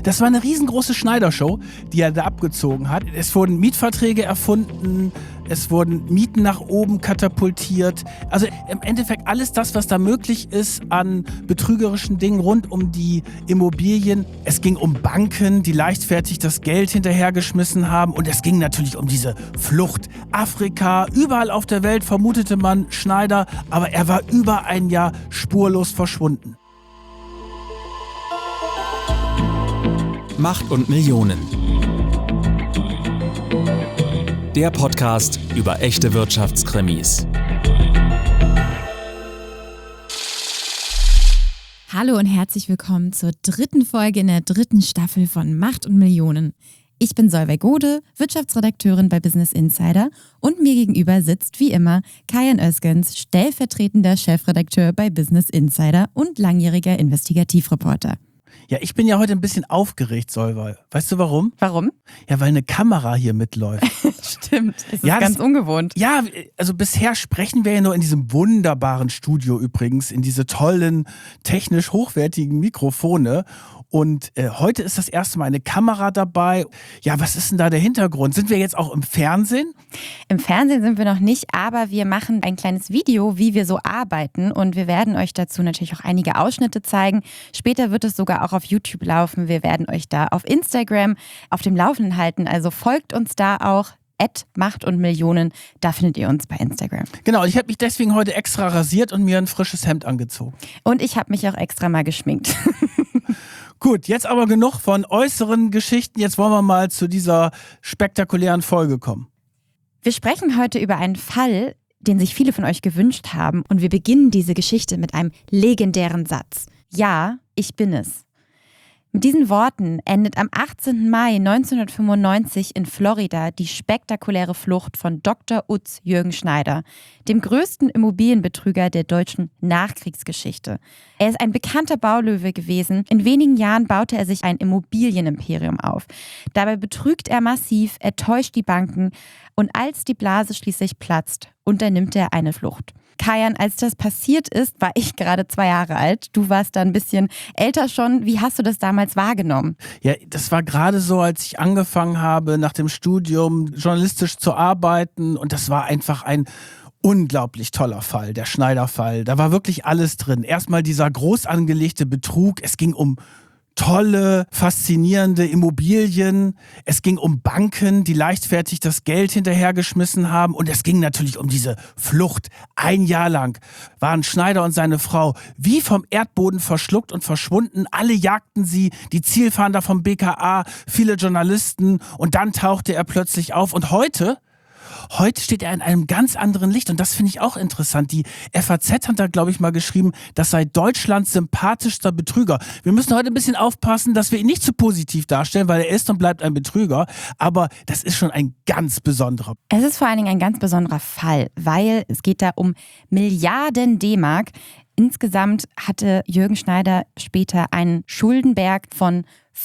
Das war eine riesengroße Schneidershow, die er da abgezogen hat. Es wurden Mietverträge erfunden, es wurden Mieten nach oben katapultiert. Also im Endeffekt alles das, was da möglich ist an betrügerischen Dingen rund um die Immobilien. Es ging um Banken, die leichtfertig das Geld hinterhergeschmissen haben. Und es ging natürlich um diese Flucht. Afrika, überall auf der Welt vermutete man Schneider, aber er war über ein Jahr spurlos verschwunden. Macht und Millionen. Der Podcast über echte Wirtschaftskrimis. Hallo und herzlich willkommen zur dritten Folge in der dritten Staffel von Macht und Millionen. Ich bin Solveig Gode, Wirtschaftsredakteurin bei Business Insider und mir gegenüber sitzt wie immer Kayan Özgens, stellvertretender Chefredakteur bei Business Insider und langjähriger Investigativreporter. Ja, ich bin ja heute ein bisschen aufgeregt, Solveig. Weißt du warum? Warum? Ja, weil eine Kamera hier mitläuft. Stimmt, das ist ganz ungewohnt. Ja, also bisher sprechen wir ja nur in diesem wunderbaren Studio übrigens, in diese tollen, technisch hochwertigen Mikrofone. Und heute ist das erste Mal eine Kamera dabei. Ja, was ist denn da der Hintergrund? Sind wir jetzt auch im Fernsehen? Im Fernsehen sind wir noch nicht, aber wir machen ein kleines Video, wie wir so arbeiten. Und wir werden euch dazu natürlich auch einige Ausschnitte zeigen. Später wird es sogar auch auf YouTube laufen. Wir werden euch da auf Instagram auf dem Laufenden halten. Also folgt uns da auch. @Macht und Millionen, da findet ihr uns bei Instagram. Genau, ich habe mich deswegen heute extra rasiert und mir ein frisches Hemd angezogen. Und ich habe mich auch extra mal geschminkt. Gut, jetzt aber genug von äußeren Geschichten. Jetzt wollen wir mal zu dieser spektakulären Folge kommen. Wir sprechen heute über einen Fall, den sich viele von euch gewünscht haben. Und wir beginnen diese Geschichte mit einem legendären Satz. Ja, ich bin es. Mit diesen Worten endet am 18. Mai 1995 in Florida die spektakuläre Flucht von Dr. Utz Jürgen Schneider, dem größten Immobilienbetrüger der deutschen Nachkriegsgeschichte. Er ist ein bekannter Baulöwe gewesen. In wenigen Jahren baute er sich ein Immobilienimperium auf. Dabei betrügt er massiv, er täuscht die Banken und als die Blase schließlich platzt, unternimmt er eine Flucht. Kayan, als das passiert ist, war ich gerade 2 Jahre alt. Du warst da ein bisschen älter schon. Wie hast du das damals wahrgenommen? Ja, das war gerade so, als ich angefangen habe, nach dem Studium journalistisch zu arbeiten. Und das war einfach ein unglaublich toller Fall, der Schneider-Fall. Da war wirklich alles drin. Erstmal dieser groß angelegte Betrug. Es ging um tolle, faszinierende Immobilien. Es ging um Banken, die leichtfertig das Geld hinterhergeschmissen haben. Und es ging natürlich um diese Flucht. 1 Jahr lang waren Schneider und seine Frau wie vom Erdboden verschluckt und verschwunden. Alle jagten sie, die Zielfahnder vom BKA, viele Journalisten. Und dann tauchte er plötzlich auf. Und heute steht er in einem ganz anderen Licht und das finde ich auch interessant. Die FAZ hat da, glaube ich, mal geschrieben, das sei Deutschlands sympathischster Betrüger. Wir müssen heute ein bisschen aufpassen, dass wir ihn nicht zu positiv darstellen, weil er ist und bleibt ein Betrüger. Aber das ist schon ein ganz besonderer. Es ist vor allen Dingen ein ganz besonderer Fall, weil es geht da um Milliarden D-Mark. Insgesamt hatte Jürgen Schneider später einen Schuldenberg von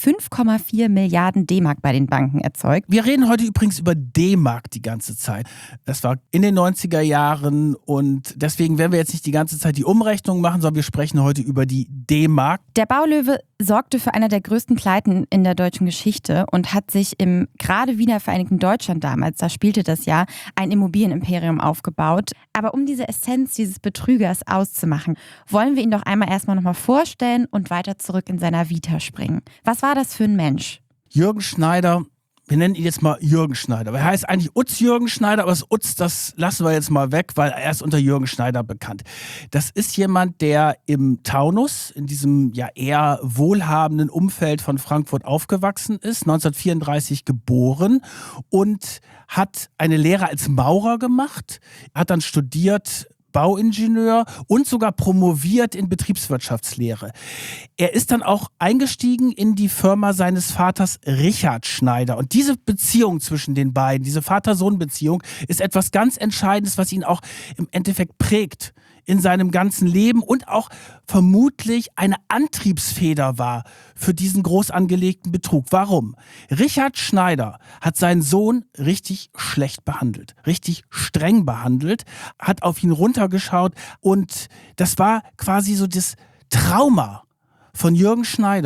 5,4 Milliarden D-Mark bei den Banken erzeugt. Wir reden heute übrigens über D-Mark die ganze Zeit. Das war in den 90er Jahren und deswegen werden wir jetzt nicht die ganze Zeit die Umrechnung machen, sondern wir sprechen heute über die D-Mark. Der Baulöwe sorgte für eine der größten Pleiten in der deutschen Geschichte und hat sich im gerade wiedervereinigten Deutschland damals, da spielte das ja, ein Immobilienimperium aufgebaut. Aber um diese Essenz dieses Betrügers auszumachen, wollen wir ihn doch einmal erstmal nochmal vorstellen und weiter zurück in seiner Vita springen. Was war das für ein Mensch? Jürgen Schneider, wir nennen ihn jetzt mal Jürgen Schneider. Er heißt eigentlich Utz Jürgen Schneider, aber das Utz, das lassen wir jetzt mal weg, weil er ist unter Jürgen Schneider bekannt. Das ist jemand, der im Taunus, in diesem ja eher wohlhabenden Umfeld von Frankfurt aufgewachsen ist, 1934 geboren und hat eine Lehre als Maurer gemacht, hat dann studiert Bauingenieur und sogar promoviert in Betriebswirtschaftslehre. Er ist dann auch eingestiegen in die Firma seines Vaters Richard Schneider. Und diese Beziehung zwischen den beiden, diese Vater-Sohn-Beziehung, ist etwas ganz Entscheidendes, was ihn auch im Endeffekt prägt in seinem ganzen Leben und auch vermutlich eine Antriebsfeder war für diesen groß angelegten Betrug. Warum? Richard Schneider hat seinen Sohn richtig schlecht behandelt, richtig streng behandelt, hat auf ihn runtergeschaut und das war quasi so das Trauma von Jürgen Schneider,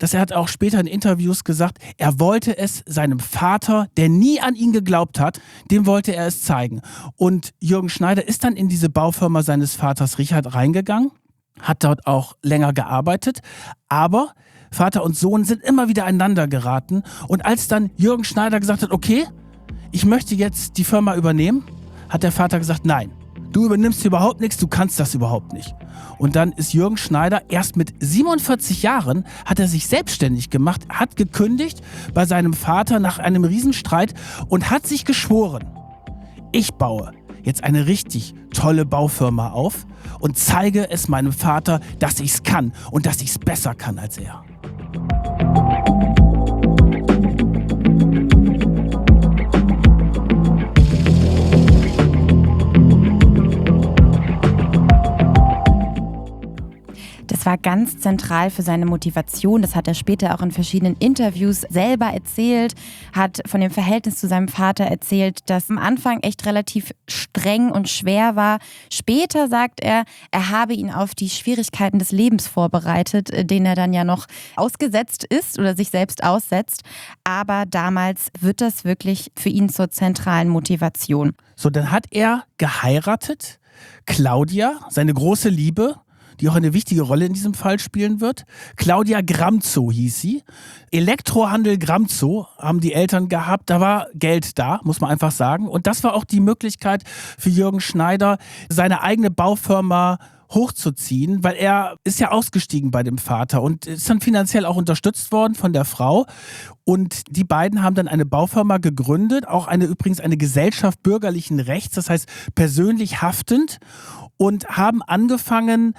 dass er hat auch später in Interviews gesagt, er wollte es seinem Vater, der nie an ihn geglaubt hat, dem wollte er es zeigen. Und Jürgen Schneider ist dann in diese Baufirma seines Vaters Richard reingegangen, hat dort auch länger gearbeitet, aber Vater und Sohn sind immer wieder einander geraten. Und als dann Jürgen Schneider gesagt hat, okay, ich möchte jetzt die Firma übernehmen, hat der Vater gesagt, nein, du übernimmst überhaupt nichts, du kannst das überhaupt nicht. Und dann ist Jürgen Schneider erst mit 47 Jahren, hat er sich selbstständig gemacht, hat gekündigt bei seinem Vater nach einem Riesenstreit und hat sich geschworen, ich baue jetzt eine richtig tolle Baufirma auf und zeige es meinem Vater, dass ich es kann und dass ich es besser kann als er. Das war ganz zentral für seine Motivation. Das hat er später auch in verschiedenen Interviews selber erzählt, hat von dem Verhältnis zu seinem Vater erzählt, das am Anfang echt relativ streng und schwer war. Später sagt er habe ihn auf die Schwierigkeiten des Lebens vorbereitet, denen er dann ja noch ausgesetzt ist oder sich selbst aussetzt. Aber damals wird das wirklich für ihn zur zentralen Motivation. So, dann hat er geheiratet, Claudia, seine große Liebe, die auch eine wichtige Rolle in diesem Fall spielen wird. Claudia Gramzow hieß sie. Elektrohandel Gramzow haben die Eltern gehabt. Da war Geld da, muss man einfach sagen. Und das war auch die Möglichkeit für Jürgen Schneider, seine eigene Baufirma hochzuziehen, weil er ist ja ausgestiegen bei dem Vater und ist dann finanziell auch unterstützt worden von der Frau. Und die beiden haben dann eine Baufirma gegründet, auch übrigens eine Gesellschaft bürgerlichen Rechts, das heißt persönlich haftend, und haben angefangen,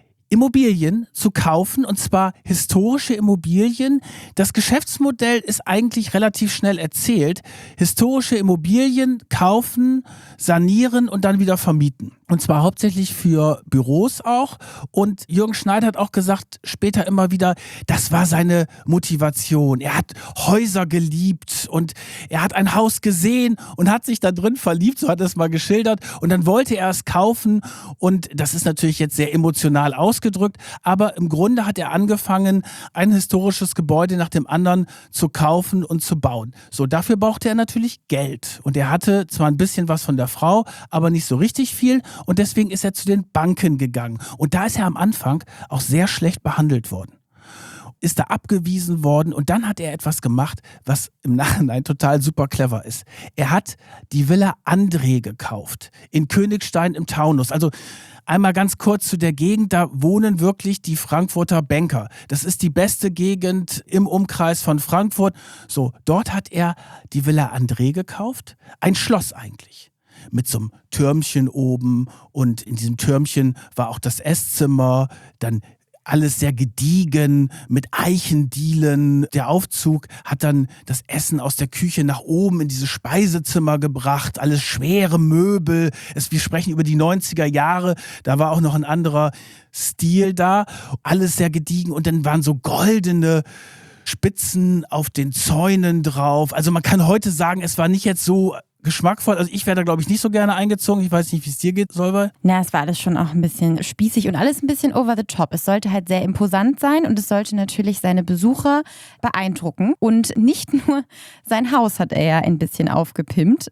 Immobilien zu kaufen, und zwar historische Immobilien. Das Geschäftsmodell ist eigentlich relativ schnell erzählt. Historische Immobilien kaufen, sanieren und dann wieder vermieten. Und zwar hauptsächlich für Büros auch. Und Jürgen Schneider hat auch gesagt, später immer wieder, das war seine Motivation. Er hat Häuser geliebt und er hat ein Haus gesehen und hat sich da drin verliebt, so hat er es mal geschildert. Und dann wollte er es kaufen, und das ist natürlich jetzt sehr emotional ausgedrückt, aber im Grunde hat er angefangen, ein historisches Gebäude nach dem anderen zu kaufen und zu bauen. So, dafür brauchte er natürlich Geld. Und er hatte zwar ein bisschen was von der Frau, aber nicht so richtig viel. Und deswegen ist er zu den Banken gegangen. Und da ist er am Anfang auch sehr schlecht behandelt worden. Ist da abgewiesen worden, und dann hat er etwas gemacht, was im Nachhinein total super clever ist. Er hat die Villa André gekauft in Königstein im Taunus. Also einmal ganz kurz zu der Gegend, da wohnen wirklich die Frankfurter Banker. Das ist die beste Gegend im Umkreis von Frankfurt. So, dort hat er die Villa André gekauft, ein Schloss eigentlich, mit so einem Türmchen oben, und in diesem Türmchen war auch das Esszimmer, dann alles sehr gediegen mit Eichendielen. Der Aufzug hat dann das Essen aus der Küche nach oben in dieses Speisezimmer gebracht, alles schwere Möbel. Wir sprechen über die 90er Jahre, da war auch noch ein anderer Stil da, alles sehr gediegen, und dann waren so goldene Spitzen auf den Zäunen drauf. Also man kann heute sagen, es war nicht jetzt so geschmackvoll. Also ich wäre da, glaube ich, nicht so gerne eingezogen. Ich weiß nicht, wie es dir geht, Solveig. Na, es war alles schon auch ein bisschen spießig und alles ein bisschen over the top. Es sollte halt sehr imposant sein, und es sollte natürlich seine Besucher beeindrucken. Und nicht nur sein Haus hat er ja ein bisschen aufgepimpt,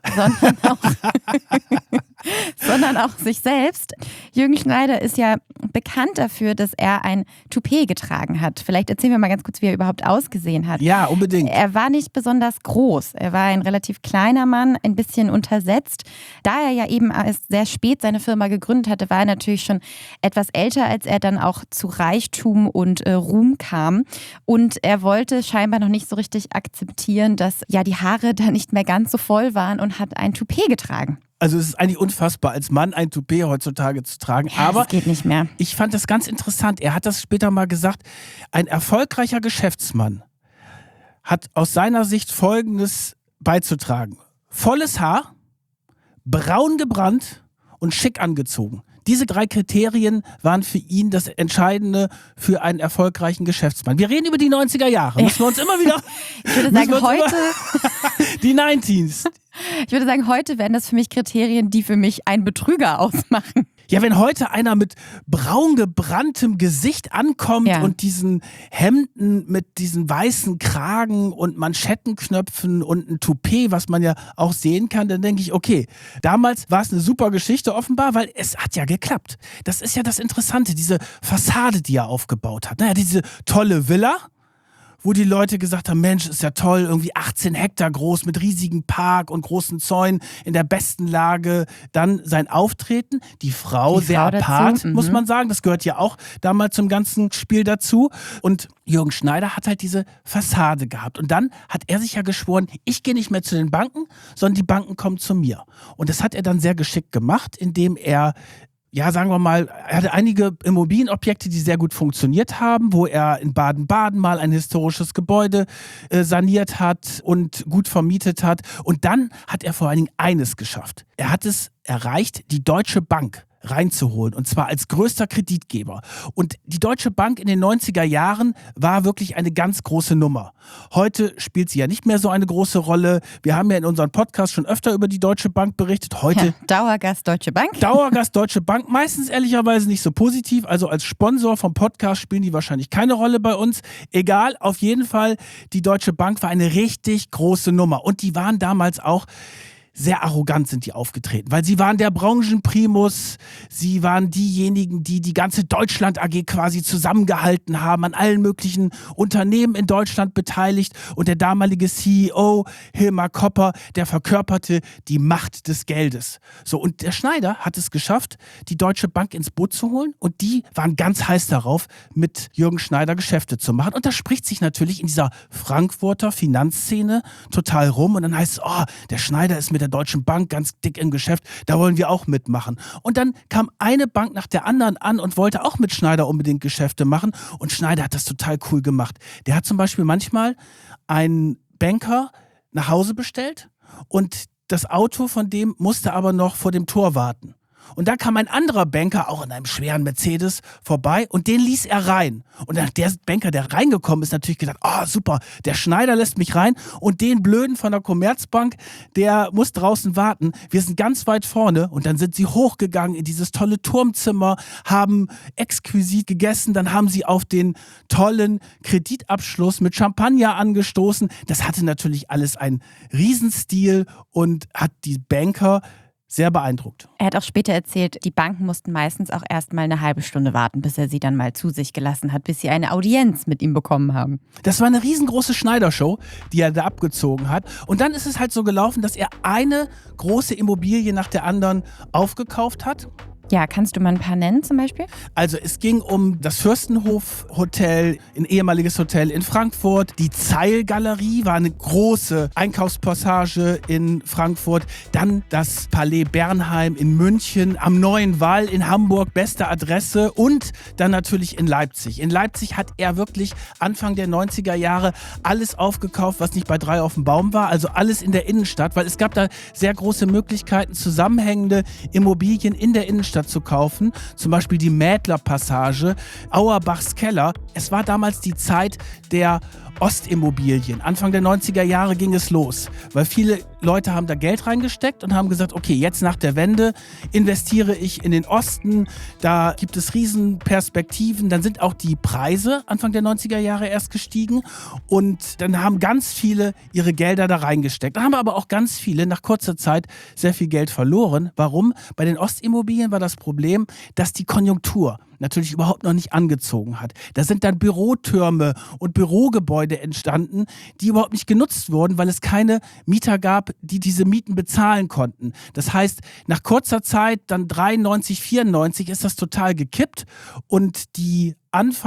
sondern auch sich selbst. Jürgen Schneider ist ja bekannt dafür, dass er ein Toupet getragen hat. Vielleicht erzählen wir mal ganz kurz, wie er überhaupt ausgesehen hat. Ja, unbedingt. Er war nicht besonders groß. Er war ein relativ kleiner Mann, ein bisschen untersetzt. Da er ja eben erst sehr spät seine Firma gegründet hatte, war er natürlich schon etwas älter, als er dann auch zu Reichtum und Ruhm kam. Und er wollte scheinbar noch nicht so richtig akzeptieren, dass ja die Haare da nicht mehr ganz so voll waren, und hat ein Toupet getragen. Also es ist eigentlich unfassbar, als Mann ein Toupet heutzutage zu tragen. Ja, aber das geht nicht mehr. Ich fand das ganz interessant. Er hat das später mal gesagt. Ein erfolgreicher Geschäftsmann hat aus seiner Sicht Folgendes beizutragen: volles Haar, braun gebrannt und schick angezogen. Diese 3 Kriterien waren für ihn das Entscheidende für einen erfolgreichen Geschäftsmann. Wir reden über die 90er Jahre. Müssen wir uns immer wieder... Ich würde sagen, heute... die 90s. Ich würde sagen, heute wären das für mich Kriterien, die für mich einen Betrüger ausmachen. Ja, wenn heute einer mit braun gebranntem Gesicht ankommt und diesen Hemden mit diesen weißen Kragen und Manschettenknöpfen und ein Toupet, was man ja auch sehen kann, dann denke ich, okay, damals war es eine super Geschichte offenbar, weil es hat ja geklappt. Das ist ja das Interessante, diese Fassade, die er aufgebaut hat. Naja, diese tolle Villa, wo die Leute gesagt haben, Mensch, ist ja toll, irgendwie 18 Hektar groß mit riesigem Park und großen Zäunen in der besten Lage. Dann sein Auftreten, die Frau sehr apart, muss man sagen. Das gehört ja auch damals zum ganzen Spiel dazu. Und Jürgen Schneider hat halt diese Fassade gehabt. Und dann hat er sich ja geschworen, ich gehe nicht mehr zu den Banken, sondern die Banken kommen zu mir. Und das hat er dann sehr geschickt gemacht, indem er sagen wir mal, er hatte einige Immobilienobjekte, die sehr gut funktioniert haben, wo er in Baden-Baden mal ein historisches Gebäude saniert hat und gut vermietet hat. Und dann hat er vor allen Dingen eines geschafft. Er hat es erreicht, die Deutsche Bank reinzuholen, und zwar als größter Kreditgeber. Und die Deutsche Bank in den 90er Jahren war wirklich eine ganz große Nummer. Heute spielt sie ja nicht mehr so eine große Rolle. Wir haben ja in unserem Podcast schon öfter über die Deutsche Bank berichtet. Heute Dauergast Deutsche Bank. Dauergast Deutsche Bank, meistens ehrlicherweise nicht so positiv. Also als Sponsor vom Podcast spielen die wahrscheinlich keine Rolle bei uns. Egal, auf jeden Fall, die Deutsche Bank war eine richtig große Nummer. Und die waren damals auch sehr arrogant sind die aufgetreten, weil sie waren der Branchenprimus, sie waren diejenigen, die die ganze Deutschland AG quasi zusammengehalten haben, an allen möglichen Unternehmen in Deutschland beteiligt, und der damalige CEO Hilmar Kopper, der verkörperte die Macht des Geldes. So, und der Schneider hat es geschafft, die Deutsche Bank ins Boot zu holen, und die waren ganz heiß darauf, mit Jürgen Schneider Geschäfte zu machen, und das spricht sich natürlich in dieser Frankfurter Finanzszene total rum, und dann heißt es, der Schneider ist mit der Deutschen Bank ganz dick im Geschäft, da wollen wir auch mitmachen. Und dann kam eine Bank nach der anderen an und wollte auch mit Schneider unbedingt Geschäfte machen, und Schneider hat das total cool gemacht. Der hat zum Beispiel manchmal einen Banker nach Hause bestellt, und das Auto von dem musste aber noch vor dem Tor warten. Und dann kam ein anderer Banker, auch in einem schweren Mercedes, vorbei, und den ließ er rein. Und dann der Banker, der reingekommen ist, natürlich gedacht, super, der Schneider lässt mich rein, und den Blöden von der Commerzbank, der muss draußen warten. Wir sind ganz weit vorne, und dann sind sie hochgegangen in dieses tolle Turmzimmer, haben exquisit gegessen, dann haben sie auf den tollen Kreditabschluss mit Champagner angestoßen. Das hatte natürlich alles einen Riesenstil und hat die Banker sehr beeindruckt. Er hat auch später erzählt, die Banken mussten meistens auch erst mal eine halbe Stunde warten, bis er sie dann mal zu sich gelassen hat, bis sie eine Audienz mit ihm bekommen haben. Das war eine riesengroße Schneidershow, die er da abgezogen hat. Und dann ist es halt so gelaufen, dass er eine große Immobilie nach der anderen aufgekauft hat. Ja, kannst du mal ein paar nennen zum Beispiel? Also es ging um das Fürstenhof-Hotel, ein ehemaliges Hotel in Frankfurt. Die Zeil-Galerie war eine große Einkaufspassage in Frankfurt. Dann das Palais Bernheim in München, am Neuen Wall in Hamburg, beste Adresse. Und dann natürlich in Leipzig. In Leipzig hat er wirklich Anfang der 90er Jahre alles aufgekauft, was nicht bei 3 auf dem Baum war. Also alles in der Innenstadt, weil es gab da sehr große Möglichkeiten, zusammenhängende Immobilien in der Innenstadt zu kaufen, zum Beispiel die Mädler-Passage, Auerbachs Keller. Es war damals die Zeit der Ostimmobilien. Anfang der 90er Jahre ging es los, weil viele Leute haben da Geld reingesteckt und haben gesagt, okay, jetzt nach der Wende investiere ich in den Osten, da gibt es Riesenperspektiven, dann sind auch die Preise Anfang der 90er Jahre erst gestiegen, und dann haben ganz viele ihre Gelder da reingesteckt. Dann haben aber auch ganz viele nach kurzer Zeit sehr viel Geld verloren. Warum? Bei den Ostimmobilien war das Problem, dass die Konjunktur natürlich überhaupt noch nicht angezogen hat. Da sind dann Bürotürme und Bürogebäude entstanden, die überhaupt nicht genutzt wurden, weil es keine Mieter gab, die diese Mieten bezahlen konnten. Das heißt, nach kurzer Zeit, dann 93, 94, ist das total gekippt, und die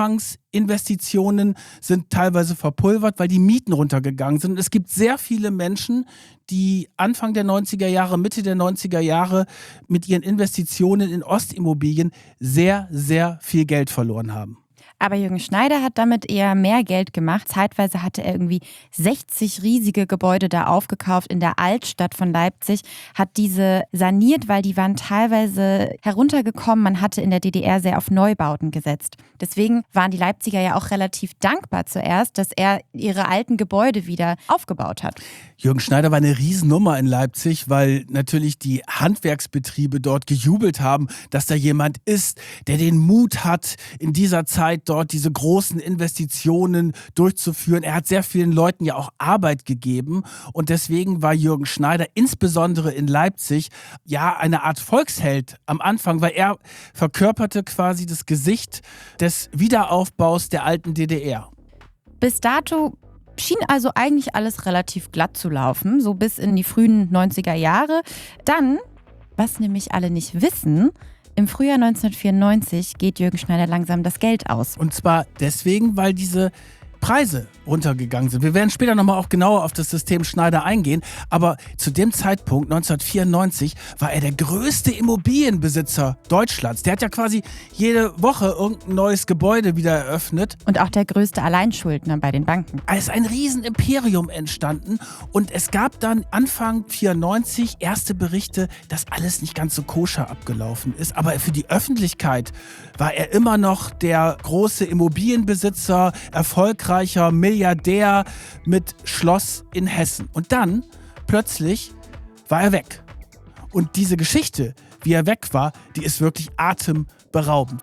Anfangsinvestitionen sind teilweise verpulvert, weil die Mieten runtergegangen sind. Und es gibt sehr viele Menschen, die Anfang der 90er Jahre, Mitte der 90er Jahre mit ihren Investitionen in Ostimmobilien sehr, sehr viel Geld verloren haben. Aber Jürgen Schneider hat damit eher mehr Geld gemacht. Zeitweise hatte er irgendwie 60 riesige Gebäude da aufgekauft in der Altstadt von Leipzig, hat diese saniert, weil die waren teilweise heruntergekommen. Man hatte in der DDR sehr auf Neubauten gesetzt. Deswegen waren die Leipziger ja auch relativ dankbar zuerst, dass er ihre alten Gebäude wieder aufgebaut hat. Jürgen Schneider war eine Riesennummer in Leipzig, weil natürlich die Handwerksbetriebe dort gejubelt haben, dass da jemand ist, der den Mut hat, in dieser Zeit dort diese großen Investitionen durchzuführen. Er hat sehr vielen Leuten ja auch Arbeit gegeben und deswegen war Jürgen Schneider insbesondere in Leipzig ja eine Art Volksheld am Anfang, weil er verkörperte quasi das Gesicht des Wiederaufbaus der alten DDR. Bis dato schien also eigentlich alles relativ glatt zu laufen, so bis in die frühen 90er Jahre. Dann, was nämlich alle nicht wissen, im Frühjahr 1994 geht Jürgen Schneider langsam das Geld aus. Und zwar deswegen, weil diese Preise runtergegangen sind. Wir werden später nochmal auch genauer auf das System Schneider eingehen, aber zu dem Zeitpunkt, 1994, war er der größte Immobilienbesitzer Deutschlands. Der hat ja quasi jede Woche irgendein neues Gebäude wieder eröffnet. Und auch der größte Alleinschuldner bei den Banken. Es ist ein Riesenimperium entstanden und es gab dann Anfang 1994 erste Berichte, dass alles nicht ganz so koscher abgelaufen ist. Aber für die Öffentlichkeit war er immer noch der große Immobilienbesitzer, erfolgreicher Milliardär mit Schloss in Hessen. Und dann, plötzlich, war er weg. Und diese Geschichte, wie er weg war, die ist wirklich atemberaubend.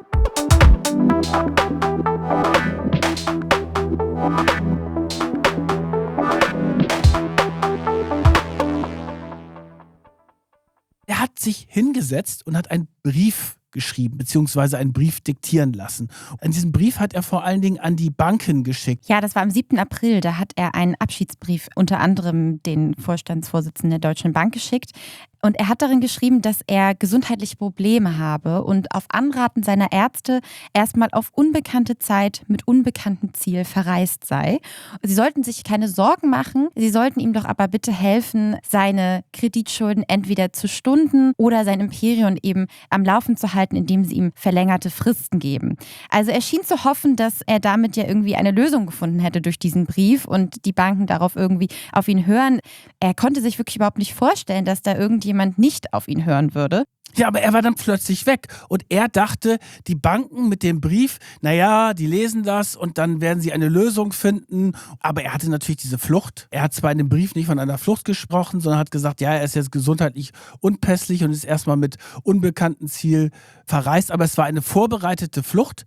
Er hat sich hingesetzt und hat einen Brief geschrieben, beziehungsweise einen Brief diktieren lassen. An diesem Brief hat er vor allen Dingen an die Banken geschickt. Ja, das war am 7. April. Da hat er einen Abschiedsbrief unter anderem den Vorstandsvorsitzenden der Deutschen Bank geschickt. Und er hat darin geschrieben, dass er gesundheitliche Probleme habe und auf Anraten seiner Ärzte erstmal auf unbekannte Zeit mit unbekanntem Ziel verreist sei. Sie sollten sich keine Sorgen machen, sie sollten ihm doch aber bitte helfen, seine Kreditschulden entweder zu stunden oder sein Imperium eben am Laufen zu halten, indem sie ihm verlängerte Fristen geben. Also er schien zu hoffen, dass er damit ja irgendwie eine Lösung gefunden hätte durch diesen Brief und die Banken darauf irgendwie auf ihn hören. Er konnte sich wirklich überhaupt nicht vorstellen, dass da irgendjemand nicht auf ihn hören würde. Ja, aber er war dann plötzlich weg und er dachte, die Banken mit dem Brief, naja, die lesen das und dann werden sie eine Lösung finden. Aber er hatte natürlich diese Flucht. Er hat zwar in dem Brief nicht von einer Flucht gesprochen, sondern hat gesagt, ja, er ist jetzt gesundheitlich unpässlich und ist erstmal mit unbekanntem Ziel verreist. Aber es war eine vorbereitete Flucht.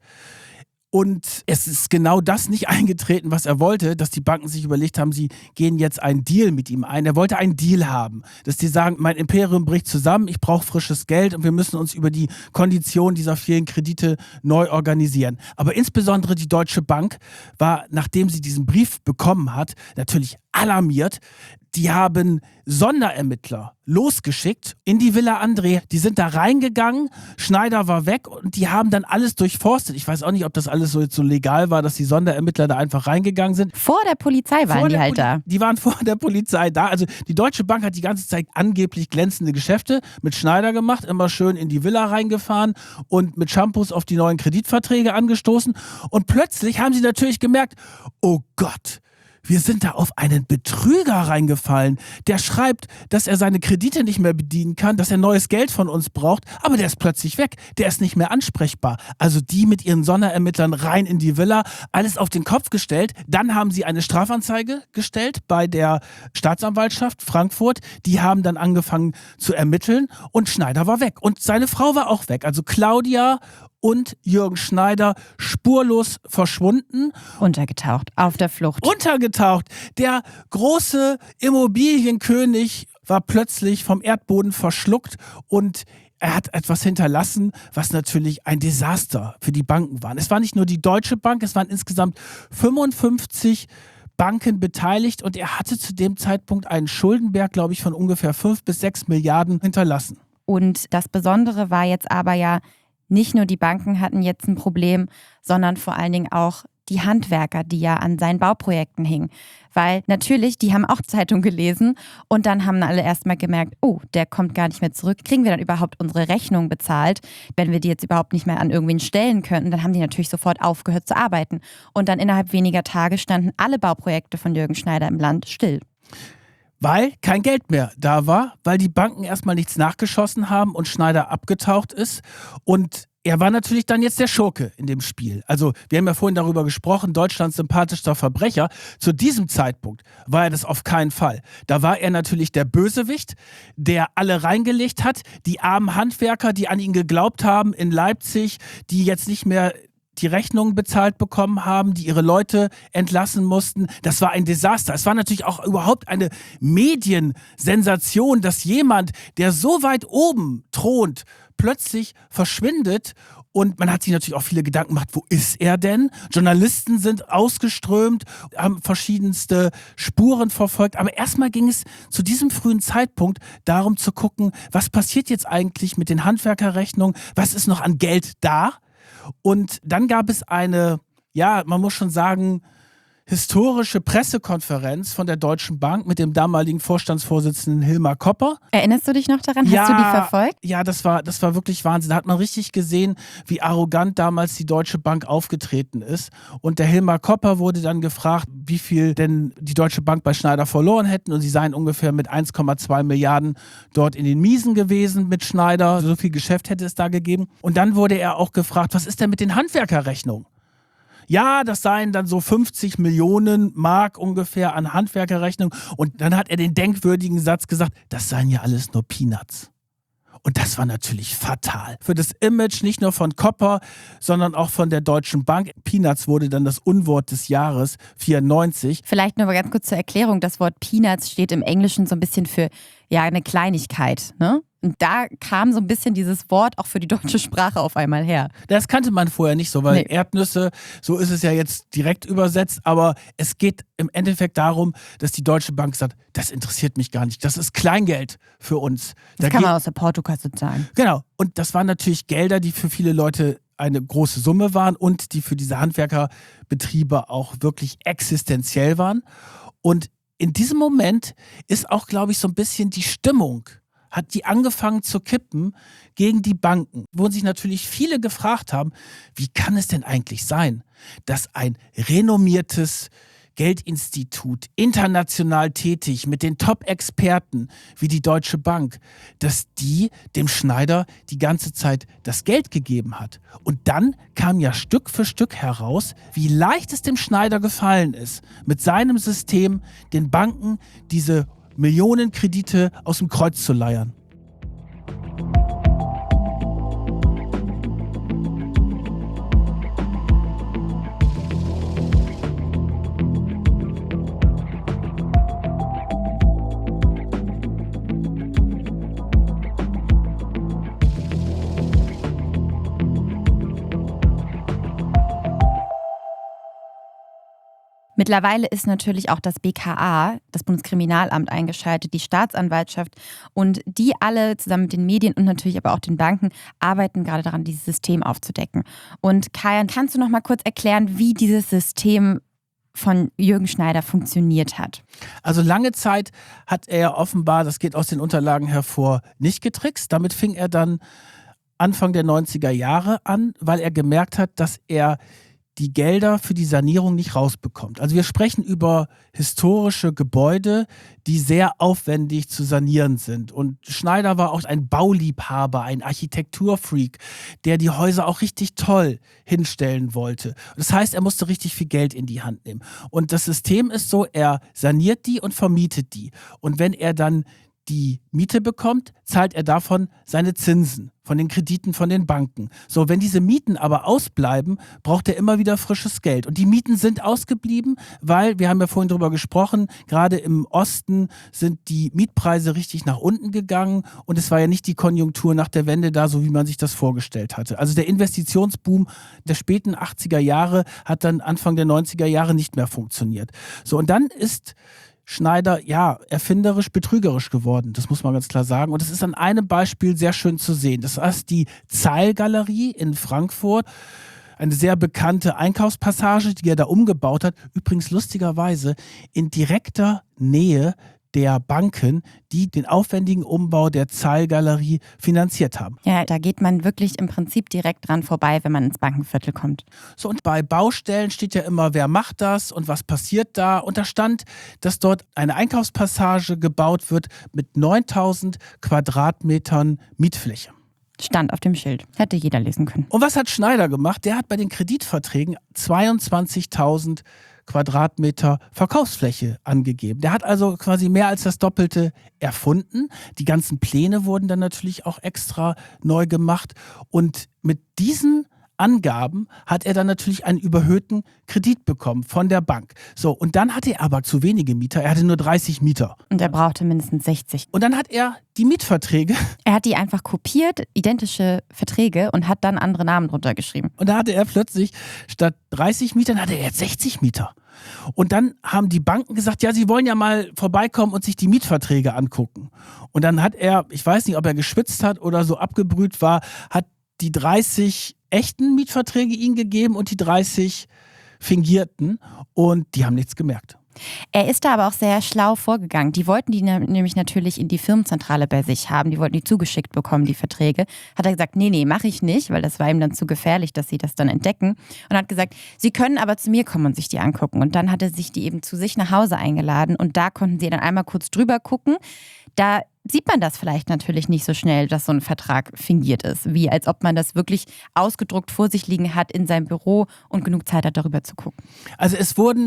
Und es ist genau das nicht eingetreten, was er wollte, dass die Banken sich überlegt haben, sie gehen jetzt einen Deal mit ihm ein. Er wollte einen Deal haben, dass die sagen, mein Imperium bricht zusammen, ich brauche frisches Geld und wir müssen uns über die Konditionen dieser vielen Kredite neu organisieren. Aber insbesondere die Deutsche Bank war, nachdem sie diesen Brief bekommen hat, natürlich alarmiert. Die haben Sonderermittler losgeschickt in die Villa André. Die sind da reingegangen, Schneider war weg und die haben dann alles durchforstet. Ich weiß auch nicht, ob das alles so jetzt so legal war, dass die Sonderermittler da einfach reingegangen sind. Vor der Polizei waren die halt da. Die waren vor der Polizei da. Also die Deutsche Bank hat die ganze Zeit angeblich glänzende Geschäfte mit Schneider gemacht, immer schön in die Villa reingefahren und mit Shampoos auf die neuen Kreditverträge angestoßen. Und plötzlich haben sie natürlich gemerkt, oh Gott, wir sind da auf einen Betrüger reingefallen. Der schreibt, dass er seine Kredite nicht mehr bedienen kann, dass er neues Geld von uns braucht, aber der ist plötzlich weg. Der ist nicht mehr ansprechbar. Also die mit ihren Sonderermittlern rein in die Villa, alles auf den Kopf gestellt. Dann haben sie eine Strafanzeige gestellt bei der Staatsanwaltschaft Frankfurt. Die haben dann angefangen zu ermitteln und Schneider war weg. Und seine Frau war auch weg. Also Claudia und Jürgen Schneider spurlos verschwunden. Untergetaucht, auf der Flucht. Untergetaucht. Der große Immobilienkönig war plötzlich vom Erdboden verschluckt und er hat etwas hinterlassen, was natürlich ein Desaster für die Banken war. Es war nicht nur die Deutsche Bank, es waren insgesamt 55 Banken beteiligt und er hatte zu dem Zeitpunkt einen Schuldenberg, glaube ich, von ungefähr 5 bis 6 Milliarden hinterlassen. Und das Besondere war jetzt aber ja, nicht nur die Banken hatten jetzt ein Problem, sondern vor allen Dingen auch die Handwerker, die ja an seinen Bauprojekten hingen. Weil natürlich, die haben auch Zeitung gelesen und dann haben alle erstmal gemerkt, oh, der kommt gar nicht mehr zurück. Kriegen wir dann überhaupt unsere Rechnung bezahlt? Wenn wir die jetzt überhaupt nicht mehr an irgendwen stellen könnten, dann haben die natürlich sofort aufgehört zu arbeiten. Und dann innerhalb weniger Tage standen alle Bauprojekte von Jürgen Schneider im Land still. Weil kein Geld mehr da war, weil die Banken erstmal nichts nachgeschossen haben und Schneider abgetaucht ist. Und er war natürlich dann jetzt der Schurke in dem Spiel. Also wir haben ja vorhin darüber gesprochen, Deutschlands sympathischster Verbrecher. Zu diesem Zeitpunkt war er das auf keinen Fall. Da war er natürlich der Bösewicht, der alle reingelegt hat. Die armen Handwerker, die an ihn geglaubt haben in Leipzig, die jetzt nicht mehr die Rechnungen bezahlt bekommen haben, die ihre Leute entlassen mussten. Das war ein Desaster. Es war natürlich auch überhaupt eine Mediensensation, dass jemand, der so weit oben thront, plötzlich verschwindet. Und man hat sich natürlich auch viele Gedanken gemacht, wo ist er denn? Journalisten sind ausgeströmt, haben verschiedenste Spuren verfolgt. Aber erstmal ging es zu diesem frühen Zeitpunkt darum zu gucken, was passiert jetzt eigentlich mit den Handwerkerrechnungen? Was ist noch an Geld da? Und dann gab es eine, ja, man muss schon sagen, historische Pressekonferenz von der Deutschen Bank mit dem damaligen Vorstandsvorsitzenden Hilmar Kopper. Erinnerst du dich noch daran? Hast du die verfolgt? Ja, das war wirklich Wahnsinn. Da hat man richtig gesehen, wie arrogant damals die Deutsche Bank aufgetreten ist. Und der Hilmar Kopper wurde dann gefragt, wie viel denn die Deutsche Bank bei Schneider verloren hätten. Und sie seien ungefähr mit 1,2 Milliarden dort in den Miesen gewesen mit Schneider. So viel Geschäft hätte es da gegeben. Und dann wurde er auch gefragt, was ist denn mit den Handwerkerrechnungen? Ja, das seien dann so 50 Millionen Mark ungefähr an Handwerkerrechnung. Und dann hat er den denkwürdigen Satz gesagt, das seien ja alles nur Peanuts. Und das war natürlich fatal. Für das Image nicht nur von Kopper, sondern auch von der Deutschen Bank. Peanuts wurde dann das Unwort des Jahres 94. Vielleicht nur mal ganz kurz zur Erklärung. Das Wort Peanuts steht im Englischen so ein bisschen für eine Kleinigkeit, ne? Und da kam so ein bisschen dieses Wort auch für die deutsche Sprache auf einmal her. Das kannte man vorher nicht so, weil Erdnüsse, so ist es ja jetzt direkt übersetzt, aber es geht im Endeffekt darum, dass die Deutsche Bank sagt, das interessiert mich gar nicht, das ist Kleingeld für uns. Das kann man aus der Portokasse zahlen. Genau, und das waren natürlich Gelder, die für viele Leute eine große Summe waren und die für diese Handwerkerbetriebe auch wirklich existenziell waren. Und in diesem Moment ist auch, glaube ich, so ein bisschen die Stimmung, hat die angefangen zu kippen gegen die Banken, wo sich natürlich viele gefragt haben, wie kann es denn eigentlich sein, dass ein renommiertes Geldinstitut, international tätig, mit den Top-Experten wie die Deutsche Bank, dass die dem Schneider die ganze Zeit das Geld gegeben hat. Und dann kam ja Stück für Stück heraus, wie leicht es dem Schneider gefallen ist, mit seinem System den Banken diese Millionenkredite aus dem Kreuz zu leiern. Mittlerweile ist natürlich auch das BKA, das Bundeskriminalamt, eingeschaltet, die Staatsanwaltschaft, und die alle zusammen mit den Medien und natürlich aber auch den Banken arbeiten gerade daran, dieses System aufzudecken. Und Kajan, kannst du noch mal kurz erklären, wie dieses System von Jürgen Schneider funktioniert hat? Also lange Zeit hat er offenbar, das geht aus den Unterlagen hervor, nicht getrickst. Damit fing er dann Anfang der 90er Jahre an, weil er gemerkt hat, dass er die Gelder für die Sanierung nicht rausbekommt. Also wir sprechen über historische Gebäude, die sehr aufwendig zu sanieren sind. Und Schneider war auch ein Bauliebhaber, ein Architekturfreak, der die Häuser auch richtig toll hinstellen wollte. Das heißt, er musste richtig viel Geld in die Hand nehmen. Und das System ist so, er saniert die und vermietet die. Und wenn er dann die Miete bekommt, zahlt er davon seine Zinsen von den Krediten von den Banken. So, wenn diese Mieten aber ausbleiben, braucht er immer wieder frisches Geld. Und die Mieten sind ausgeblieben, weil, wir haben ja vorhin drüber gesprochen, gerade im Osten sind die Mietpreise richtig nach unten gegangen und es war ja nicht die Konjunktur nach der Wende da, so wie man sich das vorgestellt hatte. Also der Investitionsboom der späten 80er Jahre hat dann Anfang der 90er Jahre nicht mehr funktioniert. So, und dann ist Schneider, ja, erfinderisch, betrügerisch geworden. Das muss man ganz klar sagen. Und das ist an einem Beispiel sehr schön zu sehen. Das ist die Zeil-Galerie in Frankfurt. eine sehr bekannte Einkaufspassage, die er da umgebaut hat. Übrigens lustigerweise in direkter Nähe der Banken, die den aufwendigen Umbau der Zeil-Galerie finanziert haben. Ja, da geht man wirklich im Prinzip direkt dran vorbei, wenn man ins Bankenviertel kommt. So, und bei Baustellen steht ja immer, wer macht das und was passiert da. Und da stand, dass dort eine Einkaufspassage gebaut wird mit 9000 Quadratmetern Mietfläche. Stand auf dem Schild. Hätte jeder lesen können. Und was hat Schneider gemacht? Der hat bei den Kreditverträgen 22.000 Quadratmeter Verkaufsfläche angegeben. Der hat also quasi mehr als das Doppelte erfunden. Die ganzen Pläne wurden dann natürlich auch extra neu gemacht. Und mit diesen Angaben hat er dann natürlich einen überhöhten Kredit bekommen von der Bank. So, und dann hatte er aber zu wenige Mieter. Er hatte nur 30 Mieter. Und er brauchte mindestens 60. Und dann hat er die Mietverträge. Er hat die einfach kopiert, identische Verträge, und hat dann andere Namen drunter geschrieben. Und da hatte er plötzlich statt 30 Mietern, hatte er jetzt 60 Mieter. Und dann haben die Banken gesagt, ja, sie wollen ja mal vorbeikommen und sich die Mietverträge angucken. Und dann hat er, ich weiß nicht, ob er geschwitzt hat oder so abgebrüht war, hat die 30 echten Mietverträge ihnen gegeben und die 30 fingierten, und die haben nichts gemerkt. Er ist da aber auch sehr schlau vorgegangen. Die wollten die nämlich natürlich in die Firmenzentrale bei sich haben. Die wollten die zugeschickt bekommen, die Verträge. Hat er gesagt, nee, mache ich nicht, weil das war ihm dann zu gefährlich, dass sie das dann entdecken. Und hat gesagt, sie können aber zu mir kommen und sich die angucken. Und dann hat er sich die eben zu sich nach Hause eingeladen, und da konnten sie dann einmal kurz drüber gucken. Da sieht man das vielleicht natürlich nicht so schnell, dass so ein Vertrag fingiert ist, wie als ob man das wirklich ausgedruckt vor sich liegen hat in seinem Büro und genug Zeit hat, darüber zu gucken. Also es wurden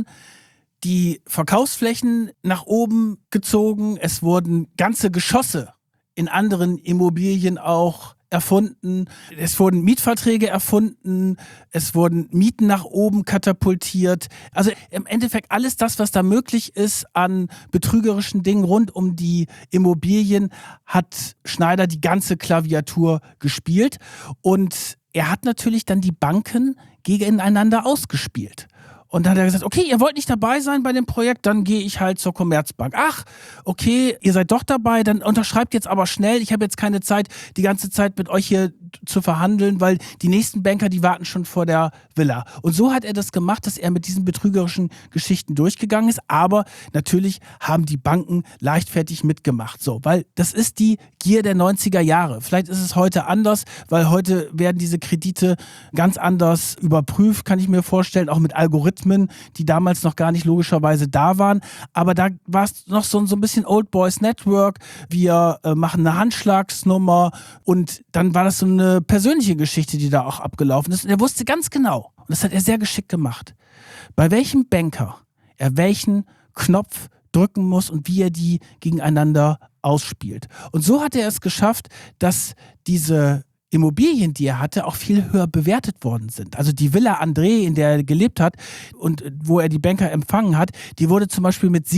die Verkaufsflächen nach oben gezogen, es wurden ganze Geschosse in anderen Immobilien auch erfunden, es wurden Mietverträge erfunden, es wurden Mieten nach oben katapultiert. Also im Endeffekt alles das, was da möglich ist an betrügerischen Dingen rund um die Immobilien, hat Schneider die ganze Klaviatur gespielt, und er hat natürlich dann die Banken gegeneinander ausgespielt. Und dann hat er gesagt, okay, ihr wollt nicht dabei sein bei dem Projekt, dann gehe ich halt zur Commerzbank. Ach, okay, ihr seid doch dabei, dann unterschreibt jetzt aber schnell. Ich habe jetzt keine Zeit, die ganze Zeit mit euch hier zu verhandeln, weil die nächsten Banker, die warten schon vor der Villa. Und so hat er das gemacht, dass er mit diesen betrügerischen Geschichten durchgegangen ist. Aber natürlich haben die Banken leichtfertig mitgemacht. So, weil das ist die Gier der 90er Jahre. Vielleicht ist es heute anders, weil heute werden diese Kredite ganz anders überprüft, kann ich mir vorstellen, auch mit Algorithmen, die damals noch gar nicht logischerweise da waren. Aber da war es noch so ein bisschen Old Boys Network. Wir machen eine Handschlagsnummer, und dann war das so eine persönliche Geschichte, die da auch abgelaufen ist. Und er wusste ganz genau, und das hat er sehr geschickt gemacht, bei welchem Banker er welchen Knopf drücken muss und wie er die gegeneinander ausspielt. Und so hat er es geschafft, dass diese Immobilien, die er hatte, auch viel höher bewertet worden sind. Also die Villa André, in der er gelebt hat und wo er die Banker empfangen hat, die wurde zum Beispiel mit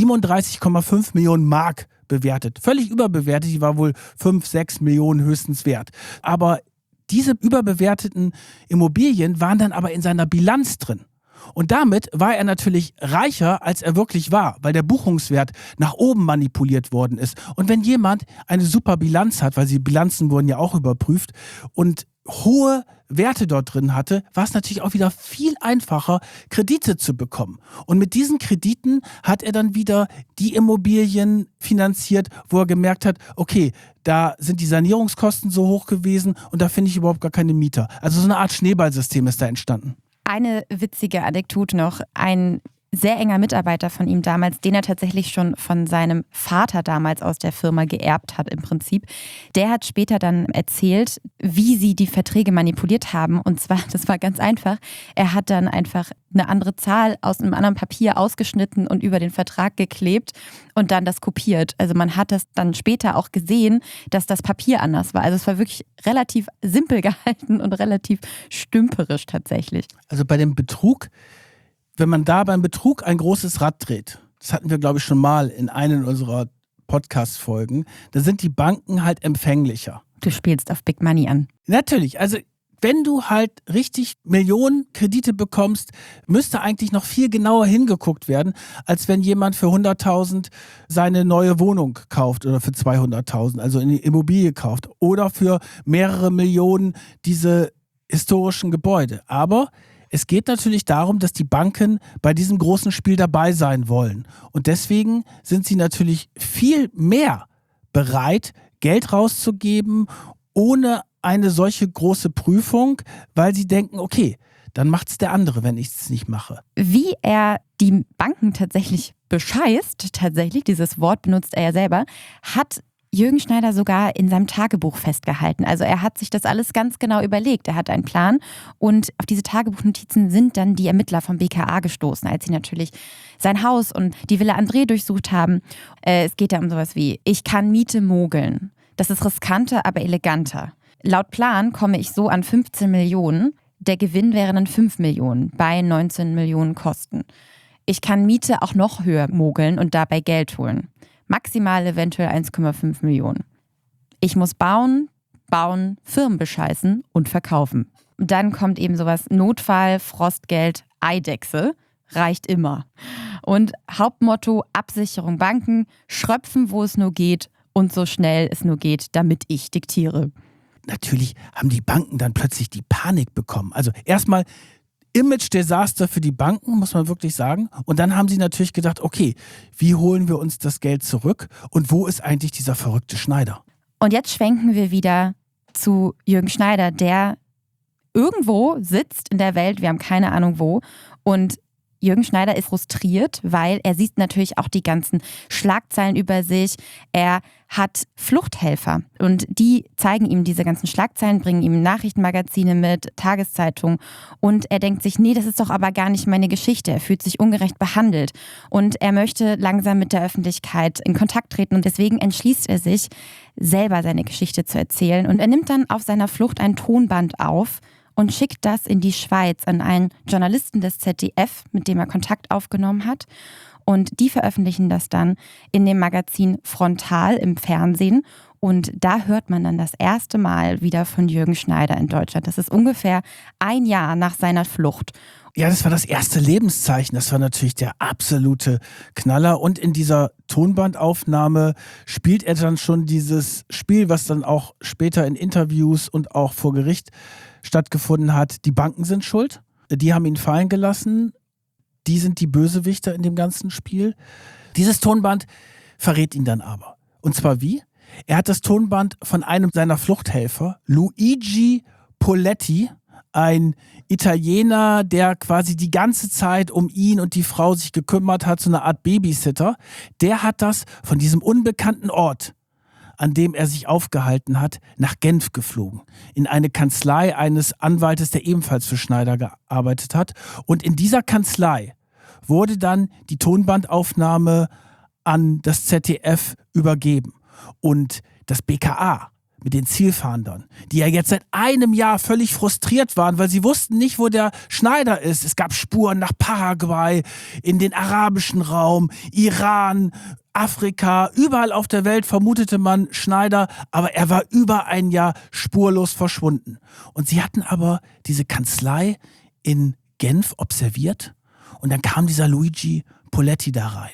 37,5 Millionen Mark bewertet. Völlig überbewertet, die war wohl 5, 6 Millionen höchstens wert. Aber diese überbewerteten Immobilien waren dann aber in seiner Bilanz drin. Und damit war er natürlich reicher, als er wirklich war, weil der Buchungswert nach oben manipuliert worden ist. Und wenn jemand eine super Bilanz hat, weil die Bilanzen wurden ja auch überprüft und hohe Werte dort drin hatte, war es natürlich auch wieder viel einfacher, Kredite zu bekommen. Und mit diesen Krediten hat er dann wieder die Immobilien finanziert, wo er gemerkt hat, okay, da sind die Sanierungskosten so hoch gewesen und da finde ich überhaupt gar keine Mieter. Also so eine Art Schneeballsystem ist da entstanden. Eine witzige Anekdote noch. Ein sehr enger Mitarbeiter von ihm damals, den er tatsächlich schon von seinem Vater damals aus der Firma geerbt hat im Prinzip, der hat später dann erzählt, wie sie die Verträge manipuliert haben. Und zwar, das war ganz einfach, er hat dann einfach eine andere Zahl aus einem anderen Papier ausgeschnitten und über den Vertrag geklebt und dann das kopiert. Also man hat das dann später auch gesehen, dass das Papier anders war. Also es war wirklich relativ simpel gehalten und relativ stümperisch tatsächlich. Also bei dem Betrug, wenn man da beim Betrug ein großes Rad dreht, das hatten wir, glaube ich, schon mal in einer unserer Podcast-Folgen, da sind die Banken halt empfänglicher. Du spielst auf Big Money an. Natürlich, also wenn du halt richtig Millionen Kredite bekommst, müsste eigentlich noch viel genauer hingeguckt werden, als wenn jemand für 100.000 seine neue Wohnung kauft oder für 200.000, also eine Immobilie kauft oder für mehrere Millionen diese historischen Gebäude. Aber es geht natürlich darum, dass die Banken bei diesem großen Spiel dabei sein wollen. Und deswegen sind sie natürlich viel mehr bereit, Geld rauszugeben, ohne eine solche große Prüfung, weil sie denken, okay, dann macht es der andere, wenn ich es nicht mache. Wie er die Banken tatsächlich bescheißt, dieses Wort benutzt er ja selber, hat Jürgen Schneider sogar in seinem Tagebuch festgehalten. Also er hat sich das alles ganz genau überlegt. Er hat einen Plan und auf diese Tagebuchnotizen sind dann die Ermittler vom BKA gestoßen, als sie natürlich sein Haus und die Villa André durchsucht haben. Es geht da um sowas wie, ich kann Miete mogeln. Das ist riskanter, aber eleganter. Laut Plan komme ich so an 15 Millionen. Der Gewinn wäre dann 5 Millionen bei 19 Millionen Kosten. Ich kann Miete auch noch höher mogeln und dabei Geld holen. Maximal eventuell 1,5 Millionen. Ich muss bauen, Firmen bescheißen und verkaufen. Und dann kommt eben sowas Notfall, Frostgeld, Eidechse, reicht immer. Und Hauptmotto Absicherung Banken, schröpfen, wo es nur geht und so schnell es nur geht, damit ich diktiere. Natürlich haben die Banken dann plötzlich die Panik bekommen. Also erstmal Image-Desaster für die Banken, muss man wirklich sagen. Und dann haben sie natürlich gedacht, okay, wie holen wir uns das Geld zurück und wo ist eigentlich dieser verrückte Schneider? Und jetzt schwenken wir wieder zu Jürgen Schneider, der irgendwo sitzt in der Welt, wir haben keine Ahnung wo, und Jürgen Schneider ist frustriert, weil er sieht natürlich auch die ganzen Schlagzeilen über sich. Er hat Fluchthelfer und die zeigen ihm diese ganzen Schlagzeilen, bringen ihm Nachrichtenmagazine mit, Tageszeitungen und er denkt sich, nee, das ist doch aber gar nicht meine Geschichte. Er fühlt sich ungerecht behandelt und er möchte langsam mit der Öffentlichkeit in Kontakt treten und deswegen entschließt er sich, selber seine Geschichte zu erzählen und er nimmt dann auf seiner Flucht ein Tonband auf und schickt das in die Schweiz an einen Journalisten des ZDF, mit dem er Kontakt aufgenommen hat. Und die veröffentlichen das dann in dem Magazin Frontal im Fernsehen. Und da hört man dann das erste Mal wieder von Jürgen Schneider in Deutschland. Das ist ungefähr ein Jahr nach seiner Flucht. Ja, das war das erste Lebenszeichen. Das war natürlich der absolute Knaller. Und in dieser Tonbandaufnahme spielt er dann schon dieses Spiel, was dann auch später in Interviews und auch vor Gericht stattgefunden hat. Die Banken sind schuld. Die haben ihn fallen gelassen. Die sind die Bösewichter in dem ganzen Spiel. Dieses Tonband verrät ihn dann aber. Und zwar wie? Er hat das Tonband von einem seiner Fluchthelfer, Luigi Poletti, ein Italiener, der quasi die ganze Zeit um ihn und die Frau sich gekümmert hat, so eine Art Babysitter. Der hat das von diesem unbekannten Ort, an dem er sich aufgehalten hat, nach Genf geflogen. In eine Kanzlei eines Anwaltes, der ebenfalls für Schneider gearbeitet hat. Und in dieser Kanzlei wurde dann die Tonbandaufnahme an das ZDF übergeben. Und das BKA mit den Zielfahndern, die ja jetzt seit einem Jahr völlig frustriert waren, weil sie wussten nicht, wo der Schneider ist. Es gab Spuren nach Paraguay, in den arabischen Raum, Iran, Afrika, überall auf der Welt vermutete man Schneider, aber er war über ein Jahr spurlos verschwunden. Und sie hatten aber diese Kanzlei in Genf observiert und dann kam dieser Luigi Poletti da rein.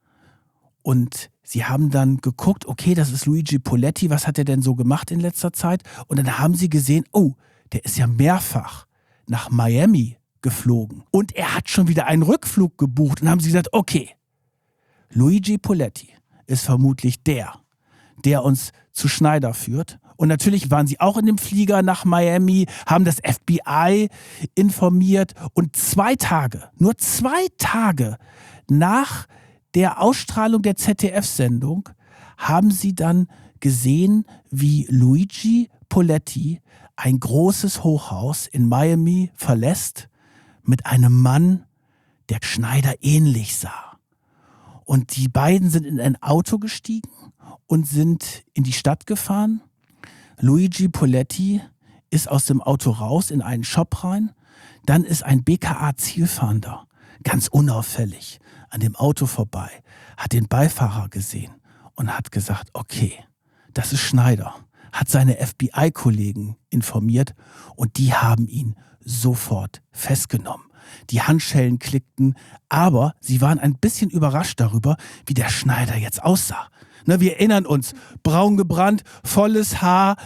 Und sie haben dann geguckt, okay, das ist Luigi Poletti, was hat er denn so gemacht in letzter Zeit? Und dann haben sie gesehen, oh, der ist ja mehrfach nach Miami geflogen. Und er hat schon wieder einen Rückflug gebucht. Und dann haben sie gesagt, okay, Luigi Poletti ist vermutlich der uns zu Schneider führt. Und natürlich waren sie auch in dem Flieger nach Miami, haben das FBI informiert. Und nur 2 Tage nach der Ausstrahlung der ZDF-Sendung haben sie dann gesehen, wie Luigi Poletti ein großes Hochhaus in Miami verlässt mit einem Mann, der Schneider ähnlich sah. Und die beiden sind in ein Auto gestiegen und sind in die Stadt gefahren. Luigi Poletti ist aus dem Auto raus in einen Shop rein. Dann ist ein BKA-Zielfahnder, ganz unauffällig, an dem Auto vorbei, hat den Beifahrer gesehen und hat gesagt, okay, das ist Schneider, hat seine FBI-Kollegen informiert und die haben ihn sofort festgenommen. Die Handschellen klickten, aber sie waren ein bisschen überrascht darüber, wie der Schneider jetzt aussah. Wir erinnern uns, braun gebrannt, volles Haar,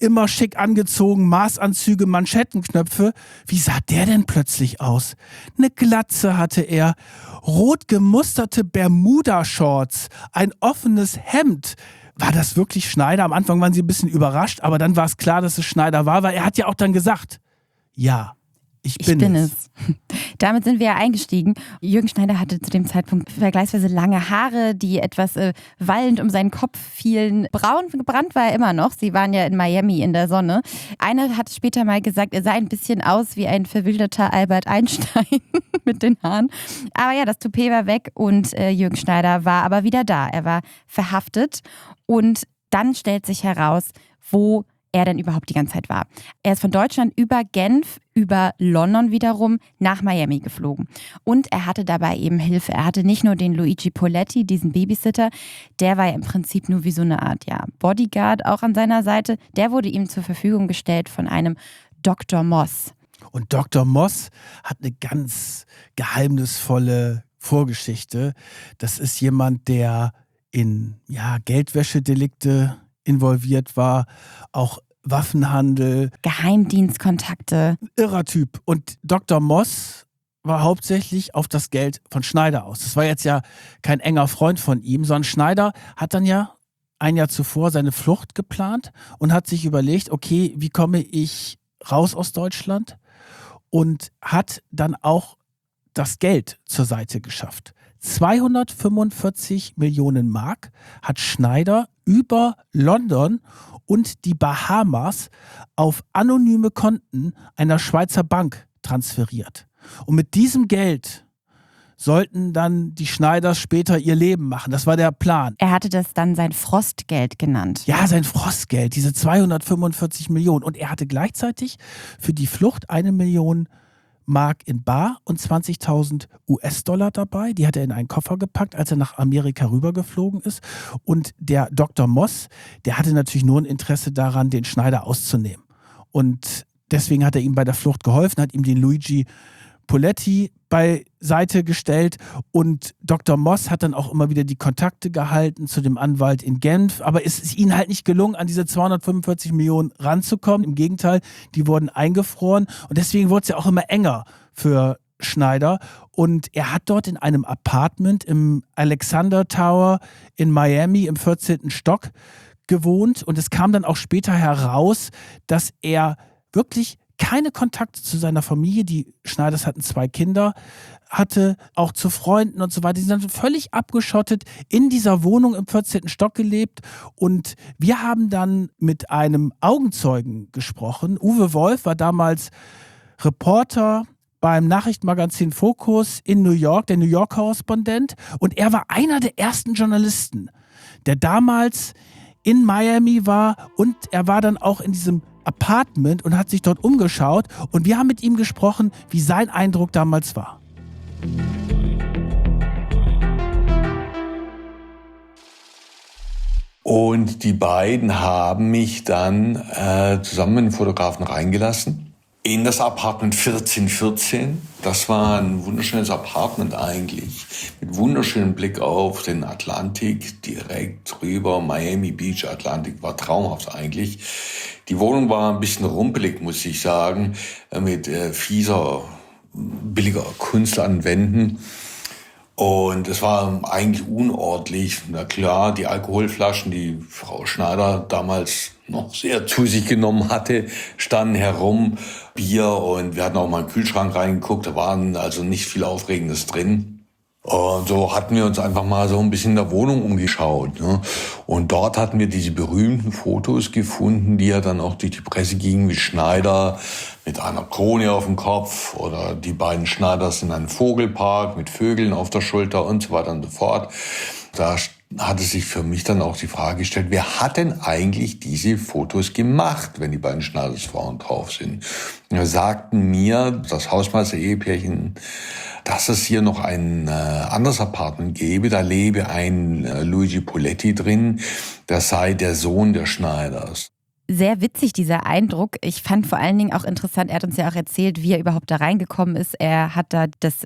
immer schick angezogen, Maßanzüge, Manschettenknöpfe. Wie sah der denn plötzlich aus? Eine Glatze hatte er, rot gemusterte Bermuda-Shorts, ein offenes Hemd. War das wirklich Schneider? Am Anfang waren sie ein bisschen überrascht, aber dann war es klar, dass es Schneider war, weil er hat ja auch dann gesagt, ja, ich bin es. Damit sind wir ja eingestiegen. Jürgen Schneider hatte zu dem Zeitpunkt vergleichsweise lange Haare, die etwas wallend um seinen Kopf fielen. Braun gebrannt war er immer noch. Sie waren ja in Miami in der Sonne. Einer hat später mal gesagt, er sah ein bisschen aus wie ein verwilderter Albert Einstein mit den Haaren. Aber ja, das Toupet war weg und Jürgen Schneider war aber wieder da. Er war verhaftet und dann stellt sich heraus, wo er denn überhaupt die ganze Zeit war. Er ist von Deutschland über Genf, über London wiederum nach Miami geflogen. Und er hatte dabei eben Hilfe. Er hatte nicht nur den Luigi Poletti, diesen Babysitter, der war ja im Prinzip nur wie so eine Art Bodyguard auch an seiner Seite. Der wurde ihm zur Verfügung gestellt von einem Dr. Moss. Und Dr. Moss hat eine ganz geheimnisvolle Vorgeschichte. Das ist jemand, der in Geldwäschedelikte involviert war, auch Waffenhandel. Geheimdienstkontakte. Irrer Typ. Und Dr. Moss war hauptsächlich auf das Geld von Schneider aus. Das war jetzt ja kein enger Freund von ihm, sondern Schneider hat dann ja ein Jahr zuvor seine Flucht geplant und hat sich überlegt, okay, wie komme ich raus aus Deutschland? Und hat dann auch das Geld zur Seite geschafft. 245 Millionen Mark hat Schneider über London und die Bahamas auf anonyme Konten einer Schweizer Bank transferiert. Und mit diesem Geld sollten dann die Schneiders später ihr Leben machen. Das war der Plan. Er hatte das dann sein Frostgeld genannt. Ja, sein Frostgeld, diese 245 Millionen. Und er hatte gleichzeitig für die Flucht 1 Million Mark in Bar und 20.000 US-Dollar dabei. Die hat er in einen Koffer gepackt, als er nach Amerika rübergeflogen ist. Und der Dr. Moss, der hatte natürlich nur ein Interesse daran, den Schneider auszunehmen. Und deswegen hat er ihm bei der Flucht geholfen, hat ihm den Luigi Poletti beiseite gestellt und Dr. Moss hat dann auch immer wieder die Kontakte gehalten zu dem Anwalt in Genf, aber es ist ihnen halt nicht gelungen, an diese 245 Millionen ranzukommen. Im Gegenteil, die wurden eingefroren und deswegen wurde es ja auch immer enger für Schneider und er hat dort in einem Apartment im Alexander Tower in Miami im 14. Stock gewohnt und es kam dann auch später heraus, dass er wirklich keine Kontakte zu seiner Familie, die Schneiders hatten 2 Kinder, hatte auch zu Freunden und so weiter. Die sind dann völlig abgeschottet in dieser Wohnung im 14. Stock gelebt und wir haben dann mit einem Augenzeugen gesprochen. Uwe Wolf war damals Reporter beim Nachrichtenmagazin Focus in New York, der New York-Korrespondent und er war einer der ersten Journalisten, der damals in Miami war und er war dann auch in diesem Apartment und hat sich dort umgeschaut und wir haben mit ihm gesprochen, wie sein Eindruck damals war. Und die beiden haben mich dann zusammen mit dem Fotografen reingelassen in das Apartment 1414. Das war ein wunderschönes Apartment eigentlich, mit wunderschönem Blick auf den Atlantik, direkt drüber, Miami Beach, Atlantik, war traumhaft eigentlich. Die Wohnung war ein bisschen rumpelig, muss ich sagen, mit fieser, billiger Kunst an Wänden. Und es war eigentlich unordentlich. Na klar, die Alkoholflaschen, die Frau Schneider damals noch sehr zu sich genommen hatte, standen herum, Bier und wir hatten auch mal in den Kühlschrank reingeguckt, da waren also nicht viel Aufregendes drin. Und so hatten wir uns einfach mal so ein bisschen in der Wohnung umgeschaut, ne? Und dort hatten wir diese berühmten Fotos gefunden, die ja dann auch durch die Presse gingen, wie Schneider mit einer Krone auf dem Kopf oder die beiden Schneiders in einem Vogelpark mit Vögeln auf der Schulter und so weiter und so fort. Da hatte sich für mich dann auch die Frage gestellt, wer hat denn eigentlich diese Fotos gemacht, wenn die beiden Schneidersfrauen drauf sind? Da sagten mir das Hausmeister-Ehepärchen, dass es hier noch ein anderes Apartment gäbe, da lebe ein Luigi Poletti drin, das sei der Sohn der Schneiders. Sehr witzig, dieser Eindruck. Ich fand vor allen Dingen auch interessant, er hat uns ja auch erzählt, wie er überhaupt da reingekommen ist. Er hat da das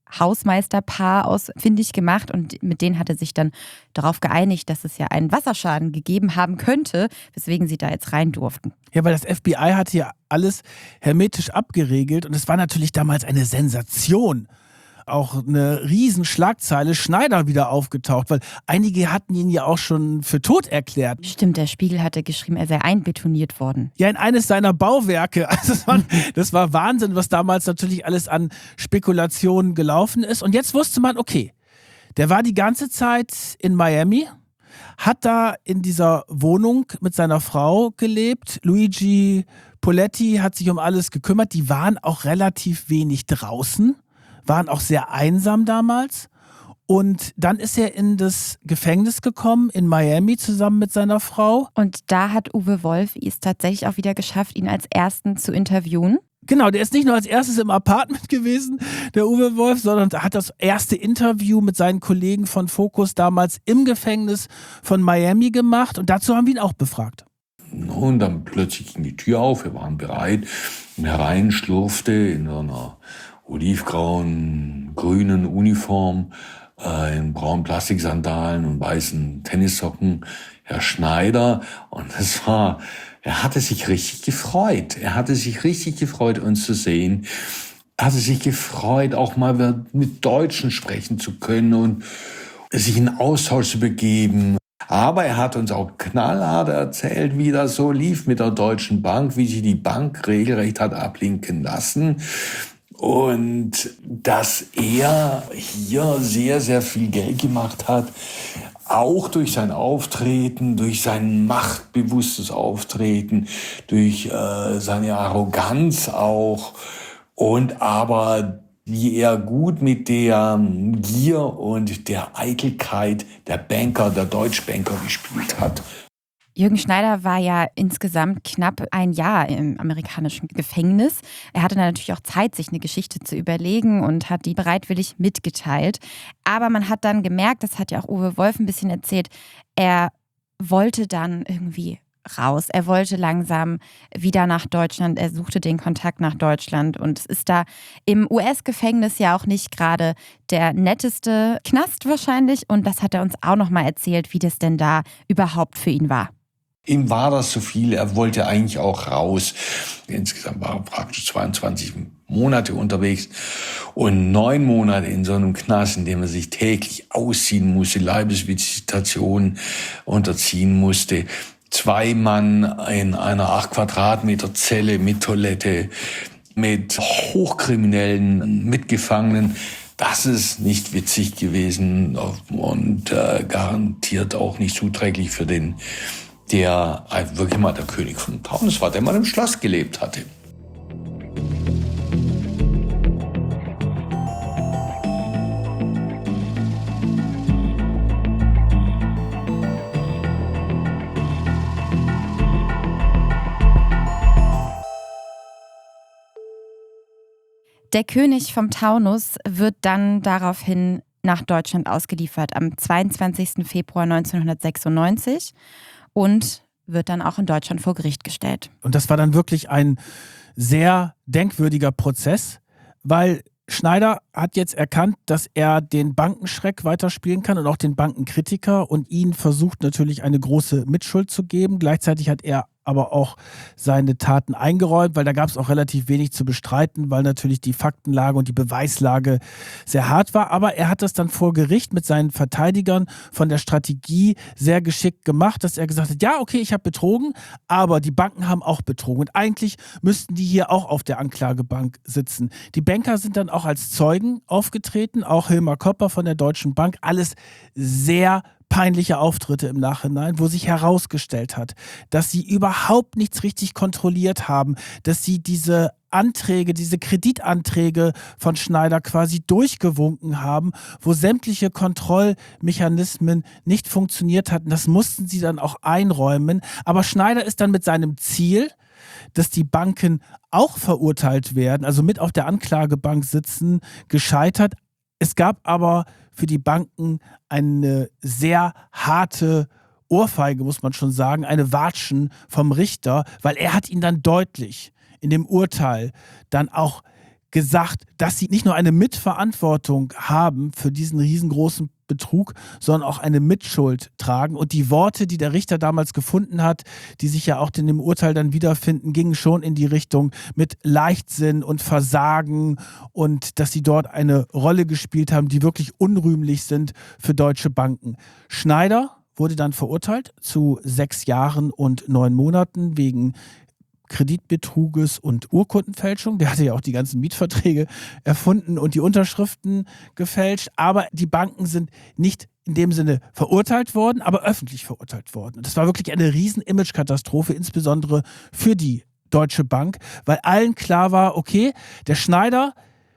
Hausmeisterpaar ausfindig gemacht und mit denen hatte sich dann darauf geeinigt, dass es ja einen Wasserschaden gegeben haben könnte, weswegen sie da jetzt rein durften. Ja, weil das FBI hat hier alles hermetisch abgeregelt und es war natürlich damals eine Sensation. Auch eine Riesenschlagzeile, Schneider wieder aufgetaucht, weil einige hatten ihn ja auch schon für tot erklärt. Stimmt, der Spiegel hatte geschrieben, er sei einbetoniert worden. Ja, in eines seiner Bauwerke. Also das war Wahnsinn, was damals natürlich alles an Spekulationen gelaufen ist. Und jetzt wusste man, okay, der war die ganze Zeit in Miami, hat da in dieser Wohnung mit seiner Frau gelebt. Luigi Poletti hat sich um alles gekümmert. Die waren auch relativ wenig draußen, waren auch sehr einsam damals. Und dann ist er in das Gefängnis gekommen in Miami zusammen mit seiner Frau. Und da hat Uwe Wolf es tatsächlich auch wieder geschafft, ihn als Ersten zu interviewen. Genau, der ist nicht nur als erstes im Apartment gewesen, der Uwe Wolf, sondern hat das erste Interview mit seinen Kollegen von Focus damals im Gefängnis von Miami gemacht. Und dazu haben wir ihn auch befragt. Und dann plötzlich ging die Tür auf, wir waren bereit und herein schlurfte in so einer olivgrauen, grünen Uniform, in braunen Plastiksandalen und weißen Tennissocken, Herr Schneider. Und er hatte sich richtig gefreut. Er hatte sich richtig gefreut, uns zu sehen. Er hatte sich gefreut, auch mal mit Deutschen sprechen zu können und sich in Austausch zu begeben. Aber er hat uns auch knallhart erzählt, wie das so lief mit der Deutschen Bank, wie sie die Bank regelrecht hat ablinken lassen. Und dass er hier sehr, sehr viel Geld gemacht hat, auch durch sein Auftreten, durch sein machtbewusstes Auftreten, durch seine Arroganz auch und aber wie er gut mit der Gier und der Eitelkeit der Banker, der Deutschbanker gespielt hat. Jürgen Schneider war ja insgesamt knapp ein Jahr im amerikanischen Gefängnis. Er hatte dann natürlich auch Zeit, sich eine Geschichte zu überlegen und hat die bereitwillig mitgeteilt. Aber man hat dann gemerkt, das hat ja auch Uwe Wolf ein bisschen erzählt, er wollte dann irgendwie raus. Er wollte langsam wieder nach Deutschland. Er suchte den Kontakt nach Deutschland. Und es ist da im US-Gefängnis ja auch nicht gerade der netteste Knast wahrscheinlich. Und das hat er uns auch nochmal erzählt, wie das denn da überhaupt für ihn war. Ihm war das zu viel, er wollte eigentlich auch raus. Insgesamt war er praktisch 22 Monate unterwegs und 9 Monate in so einem Knast, in dem er sich täglich ausziehen musste, Leibesvisitation unterziehen musste. 2 Mann in einer 8 Quadratmeter Zelle mit Toilette, mit hochkriminellen Mitgefangenen. Das ist nicht witzig gewesen und garantiert auch nicht zuträglich für den, der wirklich mal der König von Taunus war, der mal im Schloss gelebt hatte. Der König vom Taunus wird dann daraufhin nach Deutschland ausgeliefert am 22. Februar 1996 und wird dann auch in Deutschland vor Gericht gestellt. Und das war dann wirklich ein sehr denkwürdiger Prozess, weil Schneider hat jetzt erkannt, dass er den Bankenschreck weiterspielen kann und auch den Bankenkritiker und ihnen versucht natürlich eine große Mitschuld zu geben. Gleichzeitig hat er aber auch seine Taten eingeräumt, weil da gab es auch relativ wenig zu bestreiten, weil natürlich die Faktenlage und die Beweislage sehr hart war. Aber er hat das dann vor Gericht mit seinen Verteidigern von der Strategie sehr geschickt gemacht, dass er gesagt hat, ja, okay, ich habe betrogen, aber die Banken haben auch betrogen. Und eigentlich müssten die hier auch auf der Anklagebank sitzen. Die Banker sind dann auch als Zeugen aufgetreten, auch Hilmar Kopper von der Deutschen Bank. Alles sehr peinliche Auftritte im Nachhinein, wo sich herausgestellt hat, dass sie überhaupt nichts richtig kontrolliert haben, dass sie diese Anträge, diese Kreditanträge von Schneider quasi durchgewunken haben, wo sämtliche Kontrollmechanismen nicht funktioniert hatten. Das mussten sie dann auch einräumen. Aber Schneider ist dann mit seinem Ziel, dass die Banken auch verurteilt werden, also mit auf der Anklagebank sitzen, gescheitert. Es gab aber für die Banken eine sehr harte Ohrfeige, muss man schon sagen, eine Watschen vom Richter, weil er hat ihn dann deutlich in dem Urteil dann auch gesagt, dass sie nicht nur eine Mitverantwortung haben für diesen riesengroßen Betrug, sondern auch eine Mitschuld tragen. Und die Worte, die der Richter damals gefunden hat, die sich ja auch in dem Urteil dann wiederfinden, gingen schon in die Richtung mit Leichtsinn und Versagen und dass sie dort eine Rolle gespielt haben, die wirklich unrühmlich sind für deutsche Banken. Schneider wurde dann verurteilt zu 6 Jahren und 9 Monaten wegen Kreditbetruges und Urkundenfälschung. Der hatte ja auch die ganzen Mietverträge erfunden und die Unterschriften gefälscht. Aber die Banken sind nicht in dem Sinne verurteilt worden, aber öffentlich verurteilt worden. Und das war wirklich eine riesen Imagekatastrophe, insbesondere für die Deutsche Bank, weil allen klar war, okay, der Schneider,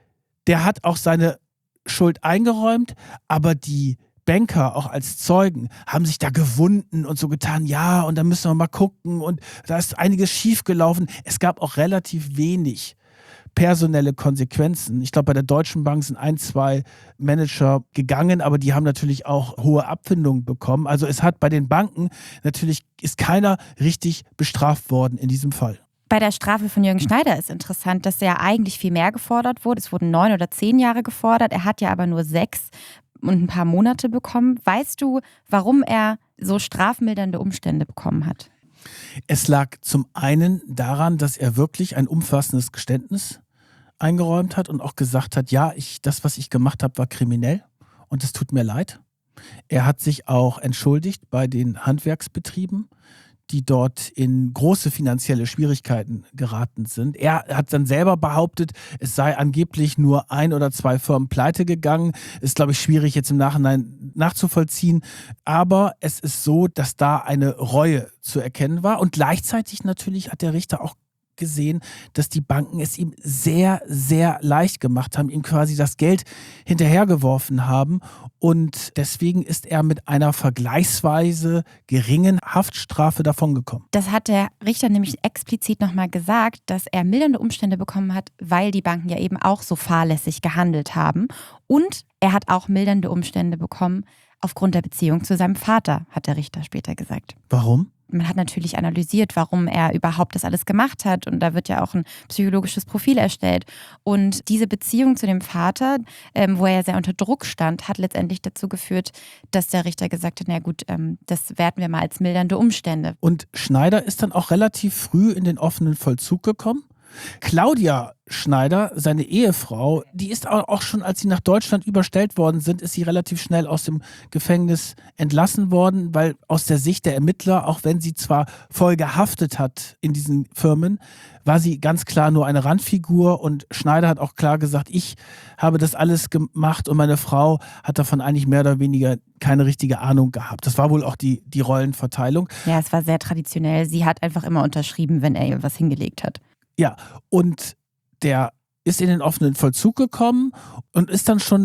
der hat auch seine Schuld eingeräumt, aber die Banker, auch als Zeugen, haben sich da gewunden und so getan, ja, und da müssen wir mal gucken und da ist einiges schiefgelaufen. Es gab auch relativ wenig personelle Konsequenzen. Ich glaube, bei der Deutschen Bank sind 1, 2 Manager gegangen, aber die haben natürlich auch hohe Abfindungen bekommen. Also es hat bei den Banken natürlich, ist keiner richtig bestraft worden in diesem Fall. Bei der Strafe von Jürgen Schneider ist interessant, dass ja eigentlich viel mehr gefordert wurde. Es wurden 9 oder 10 Jahre gefordert. Er hat ja aber nur 6 und ein paar Monate bekommen. Weißt du, warum er so strafmildernde Umstände bekommen hat? Es lag zum einen daran, dass er wirklich ein umfassendes Geständnis eingeräumt hat und auch gesagt hat, ja, das, was ich gemacht habe, war kriminell und es tut mir leid. Er hat sich auch entschuldigt bei den Handwerksbetrieben, die dort in große finanzielle Schwierigkeiten geraten sind. Er hat dann selber behauptet, es sei angeblich nur 1 oder 2 Firmen pleite gegangen. Ist, glaube ich, schwierig jetzt im Nachhinein nachzuvollziehen. Aber es ist so, dass da eine Reue zu erkennen war. Und gleichzeitig natürlich hat der Richter auch gesehen, dass die Banken es ihm sehr, sehr leicht gemacht haben, ihm quasi das Geld hinterhergeworfen haben und deswegen ist er mit einer vergleichsweise geringen Haftstrafe davongekommen. Das hat der Richter nämlich explizit nochmal gesagt, dass er mildernde Umstände bekommen hat, weil die Banken ja eben auch so fahrlässig gehandelt haben und er hat auch mildernde Umstände bekommen aufgrund der Beziehung zu seinem Vater, hat der Richter später gesagt. Warum? Man hat natürlich analysiert, warum er überhaupt das alles gemacht hat und da wird ja auch ein psychologisches Profil erstellt. Und diese Beziehung zu dem Vater, wo er ja sehr unter Druck stand, hat letztendlich dazu geführt, dass der Richter gesagt hat, na gut, das werten wir mal als mildernde Umstände. Und Schneider ist dann auch relativ früh in den offenen Vollzug gekommen. Claudia Schneider, seine Ehefrau, die ist auch schon, als sie nach Deutschland überstellt worden sind, ist sie relativ schnell aus dem Gefängnis entlassen worden, weil aus der Sicht der Ermittler, auch wenn sie zwar voll gehaftet hat in diesen Firmen, war sie ganz klar nur eine Randfigur und Schneider hat auch klar gesagt, ich habe das alles gemacht und meine Frau hat davon eigentlich mehr oder weniger keine richtige Ahnung gehabt. Das war wohl auch die Rollenverteilung. Ja, es war sehr traditionell. Sie hat einfach immer unterschrieben, wenn er ihr was hingelegt hat. Ja, und der ist in den offenen Vollzug gekommen und ist dann schon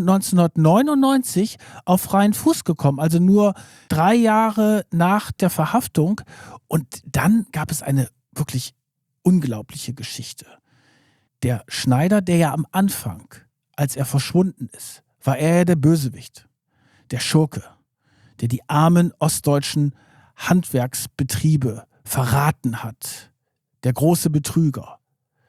1999 auf freien Fuß gekommen, also nur 3 Jahre nach der Verhaftung. Und dann gab es eine wirklich unglaubliche Geschichte. Der Schneider, der ja am Anfang, als er verschwunden ist, war er ja der Bösewicht, der Schurke, der die armen ostdeutschen Handwerksbetriebe verraten hat, der große Betrüger.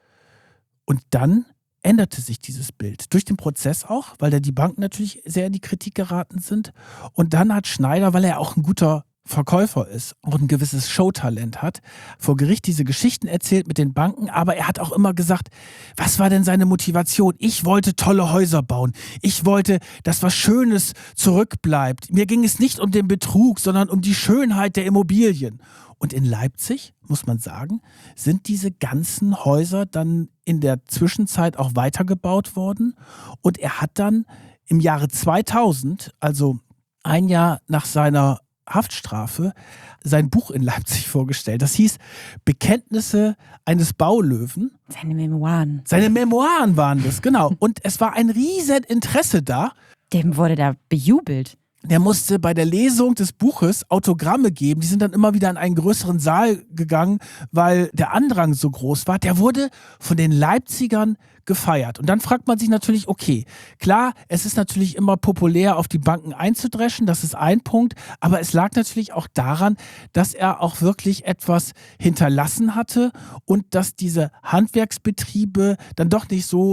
Und dann änderte sich dieses Bild. Durch den Prozess auch, weil da die Banken natürlich sehr in die Kritik geraten sind. Und dann hat Schneider, weil er auch ein guter Verkäufer ist und ein gewisses Showtalent hat, vor Gericht diese Geschichten erzählt mit den Banken, aber er hat auch immer gesagt, was war denn seine Motivation? Ich wollte tolle Häuser bauen. Ich wollte, dass was Schönes zurückbleibt. Mir ging es nicht um den Betrug, sondern um die Schönheit der Immobilien. Und in Leipzig, muss man sagen, sind diese ganzen Häuser dann in der Zwischenzeit auch weitergebaut worden. Und er hat dann im Jahre 2000, also ein Jahr nach seiner Haftstrafe, sein Buch in Leipzig vorgestellt. Das hieß Bekenntnisse eines Baulöwen. Seine Memoiren. Seine Memoiren waren das, genau. Und es war ein riesen Interesse da. Dem wurde da bejubelt. Der musste bei der Lesung des Buches Autogramme geben. Die sind dann immer wieder in einen größeren Saal gegangen, weil der Andrang so groß war. Der wurde von den Leipzigern gefeiert. Und dann fragt man sich natürlich, okay, klar, es ist natürlich immer populär, auf die Banken einzudreschen. Das ist ein Punkt. Aber es lag natürlich auch daran, dass er auch wirklich etwas hinterlassen hatte und dass diese Handwerksbetriebe dann doch nicht so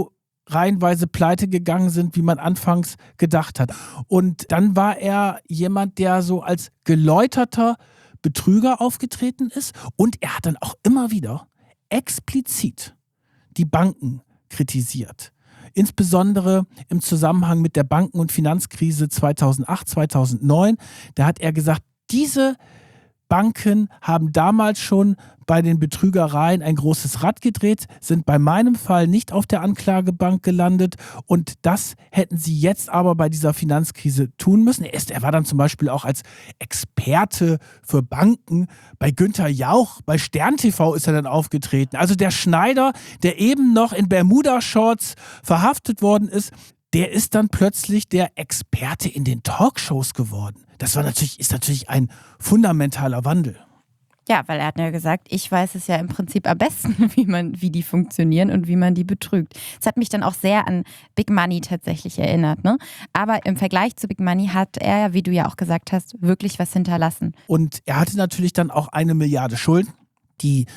reihenweise pleite gegangen sind, wie man anfangs gedacht hat. Und dann war er jemand, der so als geläuterter Betrüger aufgetreten ist und er hat dann auch immer wieder explizit die Banken kritisiert. Insbesondere im Zusammenhang mit der Banken- und Finanzkrise 2008, 2009. Da hat er gesagt, diese Banken haben damals schon bei den Betrügereien ein großes Rad gedreht, sind bei meinem Fall nicht auf der Anklagebank gelandet und das hätten sie jetzt aber bei dieser Finanzkrise tun müssen. Er war dann zum Beispiel auch als Experte für Banken bei Günther Jauch, bei Stern TV ist er dann aufgetreten. Also der Schneider, der eben noch in Bermuda-Shorts verhaftet worden ist, der ist dann plötzlich der Experte in den Talkshows geworden. Das ist natürlich ein fundamentaler Wandel. Ja, weil er hat ja gesagt, ich weiß es ja im Prinzip am besten, wie die funktionieren und wie man die betrügt. Das hat mich dann auch sehr an Big Money tatsächlich erinnert, ne? Aber im Vergleich zu Big Money hat er, wie du ja auch gesagt hast, wirklich was hinterlassen. Und er hatte natürlich dann auch 1 Milliarde Schulden. Die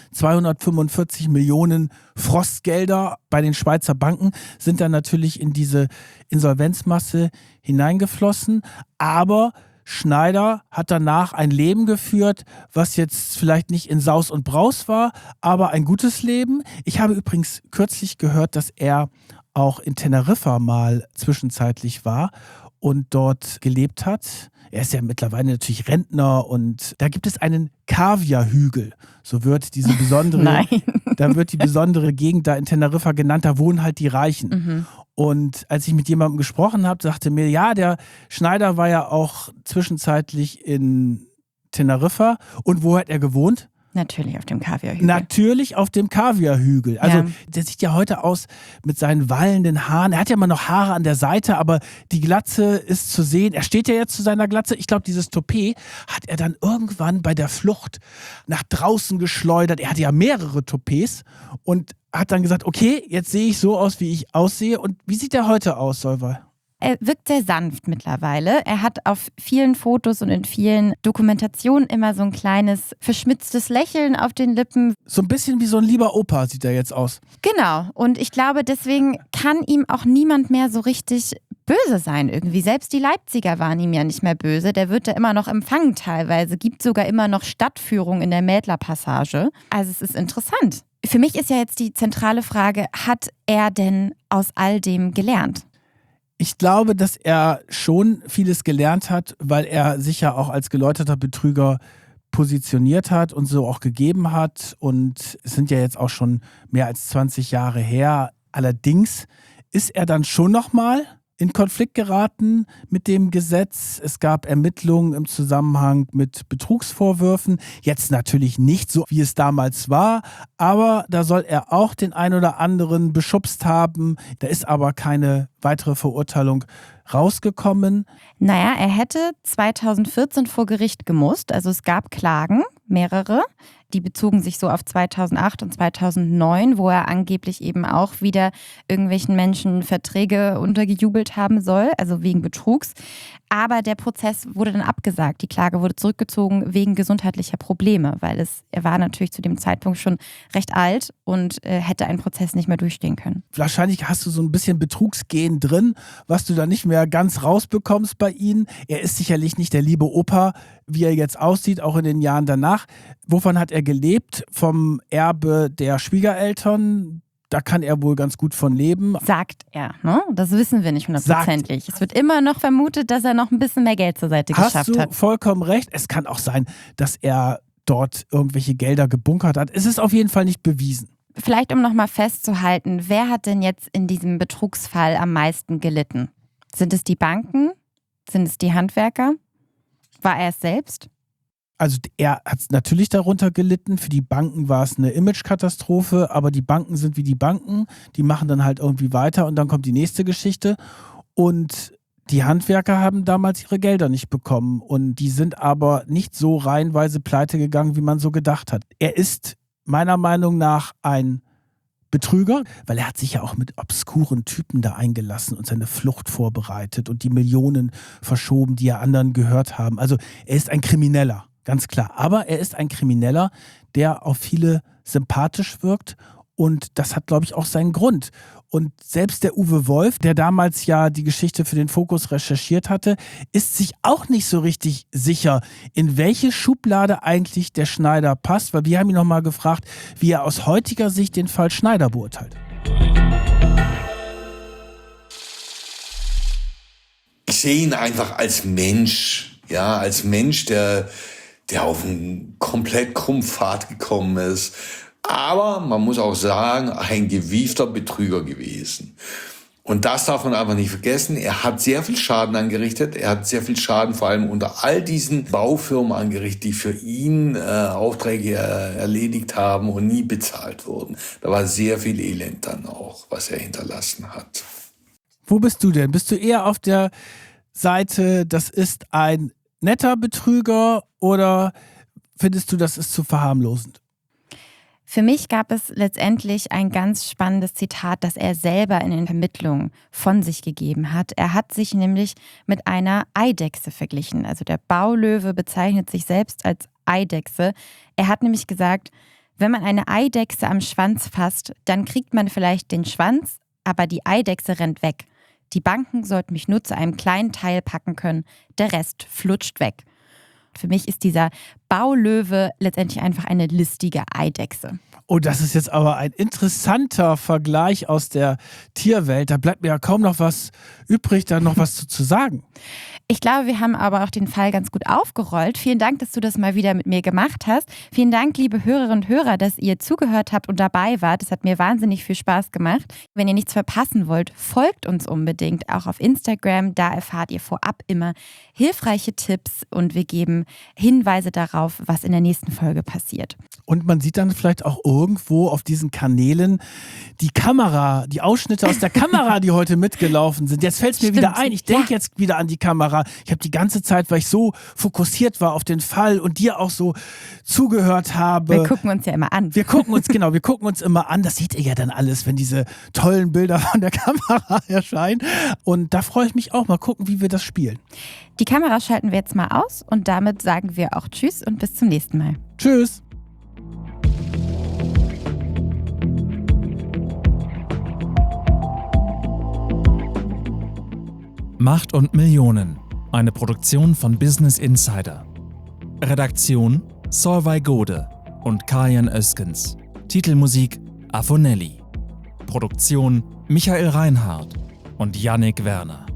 245 Millionen Frostgelder bei den Schweizer Banken sind dann natürlich in diese Insolvenzmasse hineingeflossen. Aber Schneider hat danach ein Leben geführt, was jetzt vielleicht nicht in Saus und Braus war, aber ein gutes Leben. Ich habe übrigens kürzlich gehört, dass er auch in Teneriffa mal zwischenzeitlich war und dort gelebt hat. Er ist ja mittlerweile natürlich Rentner und da gibt es einen Kaviarhügel. So wird diese besondere, da wird die besondere Gegend da in Teneriffa genannt, da wohnen halt die Reichen. Mhm. Und als ich mit jemandem gesprochen habe, sagte mir, ja, der Schneider war ja auch zwischenzeitlich in Teneriffa. Und wo hat er gewohnt? Natürlich auf dem Kaviarhügel. Natürlich auf dem Kaviarhügel. Also Ja. Der sieht ja heute aus mit seinen wallenden Haaren. Er hat ja immer noch Haare an der Seite, aber die Glatze ist zu sehen. Er steht ja jetzt zu seiner Glatze. Ich glaube, dieses Toupet hat er dann irgendwann bei der Flucht nach draußen geschleudert. Er hatte ja mehrere Toupets und hat dann gesagt, okay, jetzt sehe ich so aus, wie ich aussehe. Und wie sieht er heute aus, Solveig? Er wirkt sehr sanft mittlerweile. Er hat auf vielen Fotos und in vielen Dokumentationen immer so ein kleines verschmitztes Lächeln auf den Lippen. So ein bisschen wie so ein lieber Opa sieht er jetzt aus. Genau. Und ich glaube, deswegen kann ihm auch niemand mehr so richtig böse sein irgendwie. Selbst die Leipziger waren ihm ja nicht mehr böse. Der wird da immer noch empfangen teilweise. Gibt sogar immer noch Stadtführung in der Mädler-Passage. Also es ist interessant. Für mich ist ja jetzt die zentrale Frage, hat er denn aus all dem gelernt? Ich glaube, dass er schon vieles gelernt hat, weil er sich ja auch als geläuterter Betrüger positioniert hat und so auch gegeben hat. Und es sind ja jetzt auch schon mehr als 20 Jahre her. Allerdings ist er dann schon nochmal in Konflikt geraten mit dem Gesetz. Es gab Ermittlungen im Zusammenhang mit Betrugsvorwürfen. Jetzt natürlich nicht so, wie es damals war, aber da soll er auch den ein oder anderen beschubst haben. Da ist aber keine weitere Verurteilung rausgekommen. Naja, er hätte 2014 vor Gericht gemusst. Also es gab Klagen, mehrere. Die bezogen sich so auf 2008 und 2009, wo er angeblich eben auch wieder irgendwelchen Menschen Verträge untergejubelt haben soll, also wegen Betrugs. Aber der Prozess wurde dann abgesagt. Die Klage wurde zurückgezogen wegen gesundheitlicher Probleme, weil er war natürlich zu dem Zeitpunkt schon recht alt und hätte einen Prozess nicht mehr durchstehen können. Wahrscheinlich hast du so ein bisschen Betrugsgen drin, was du da nicht mehr ganz rausbekommst bei ihm. Er ist sicherlich nicht der liebe Opa, wie er jetzt aussieht, auch in den Jahren danach. Wovon hat er gelebt? Vom Erbe der Schwiegereltern? Da kann er wohl ganz gut von leben. Sagt er, ne? Das wissen wir nicht hundertprozentig. Es wird immer noch vermutet, dass er noch ein bisschen mehr Geld zur Seite geschafft hat. Hast du vollkommen recht. Es kann auch sein, dass er dort irgendwelche Gelder gebunkert hat. Es ist auf jeden Fall nicht bewiesen. Vielleicht, um nochmal festzuhalten, wer hat denn jetzt in diesem Betrugsfall am meisten gelitten? Sind es die Banken? Sind es die Handwerker? War er es selbst? Also er hat natürlich darunter gelitten. Für die Banken war es eine Imagekatastrophe, aber die Banken sind wie die Banken. Die machen dann halt irgendwie weiter und dann kommt die nächste Geschichte. Und die Handwerker haben damals ihre Gelder nicht bekommen und die sind aber nicht so reihenweise pleite gegangen, wie man so gedacht hat. Er ist meiner Meinung nach ein Betrüger, weil er hat sich ja auch mit obskuren Typen da eingelassen und seine Flucht vorbereitet und die Millionen verschoben, die ja anderen gehört haben. Also er ist ein Krimineller, ganz klar. Aber er ist ein Krimineller, der auf viele sympathisch wirkt und das hat, glaube ich, auch seinen Grund. Und selbst der Uwe Wolf, der damals ja die Geschichte für den Fokus recherchiert hatte, ist sich auch nicht so richtig sicher, in welche Schublade eigentlich der Schneider passt, weil wir haben ihn nochmal gefragt, wie er aus heutiger Sicht den Fall Schneider beurteilt. Ich sehe ihn einfach als Mensch, ja, als Mensch, der auf einen komplett krummen Pfad gekommen ist. Aber man muss auch sagen, ein gewiefter Betrüger gewesen. Und das darf man einfach nicht vergessen. Er hat sehr viel Schaden angerichtet. Er hat sehr viel Schaden vor allem unter all diesen Baufirmen angerichtet, die für ihn Aufträge erledigt haben und nie bezahlt wurden. Da war sehr viel Elend dann auch, was er hinterlassen hat. Wo bist du denn? Bist du eher auf der Seite, das ist ein netter Betrüger, oder findest du, das ist zu verharmlosend? Für mich gab es letztendlich ein ganz spannendes Zitat, das er selber in den Vermittlungen von sich gegeben hat. Er hat sich nämlich mit einer Eidechse verglichen. Also der Baulöwe bezeichnet sich selbst als Eidechse. Er hat nämlich gesagt, wenn man eine Eidechse am Schwanz fasst, dann kriegt man vielleicht den Schwanz, aber die Eidechse rennt weg. Die Banken sollten mich nur zu einem kleinen Teil packen können, der Rest flutscht weg. Für mich ist dieser Baulöwe letztendlich einfach eine listige Eidechse. Oh, das ist jetzt aber ein interessanter Vergleich aus der Tierwelt. Da bleibt mir ja kaum noch was übrig, da noch was zu sagen. Ich glaube, wir haben aber auch den Fall ganz gut aufgerollt. Vielen Dank, dass du das mal wieder mit mir gemacht hast. Vielen Dank, liebe Hörerinnen und Hörer, dass ihr zugehört habt und dabei wart. Das hat mir wahnsinnig viel Spaß gemacht. Wenn ihr nichts verpassen wollt, folgt uns unbedingt auch auf Instagram. Da erfahrt ihr vorab immer hilfreiche Tipps und wir geben Hinweise darauf, was in der nächsten Folge passiert. Und man sieht dann vielleicht auch irgendwo auf diesen Kanälen die Kamera, die Ausschnitte aus der Kamera, die heute mitgelaufen sind. Jetzt fällt es mir wieder ein. Ich denke jetzt wieder an die Kamera. Ich habe die ganze Zeit, weil ich so fokussiert war auf den Fall und dir auch so zugehört habe. Wir gucken uns ja immer an. Wir gucken uns immer an. Das seht ihr ja dann alles, wenn diese tollen Bilder von der Kamera erscheinen. Und da freue ich mich auch. Mal gucken, wie wir das spielen. Die Kamera schalten wir jetzt mal aus und damit sagen wir auch Tschüss und bis zum nächsten Mal. Tschüss. Macht und Millionen. Eine Produktion von Business Insider. Redaktion Solveig Gode und Kajan Özkens. Titelmusik Afonelli. Produktion Michael Reinhardt und Yannick Werner.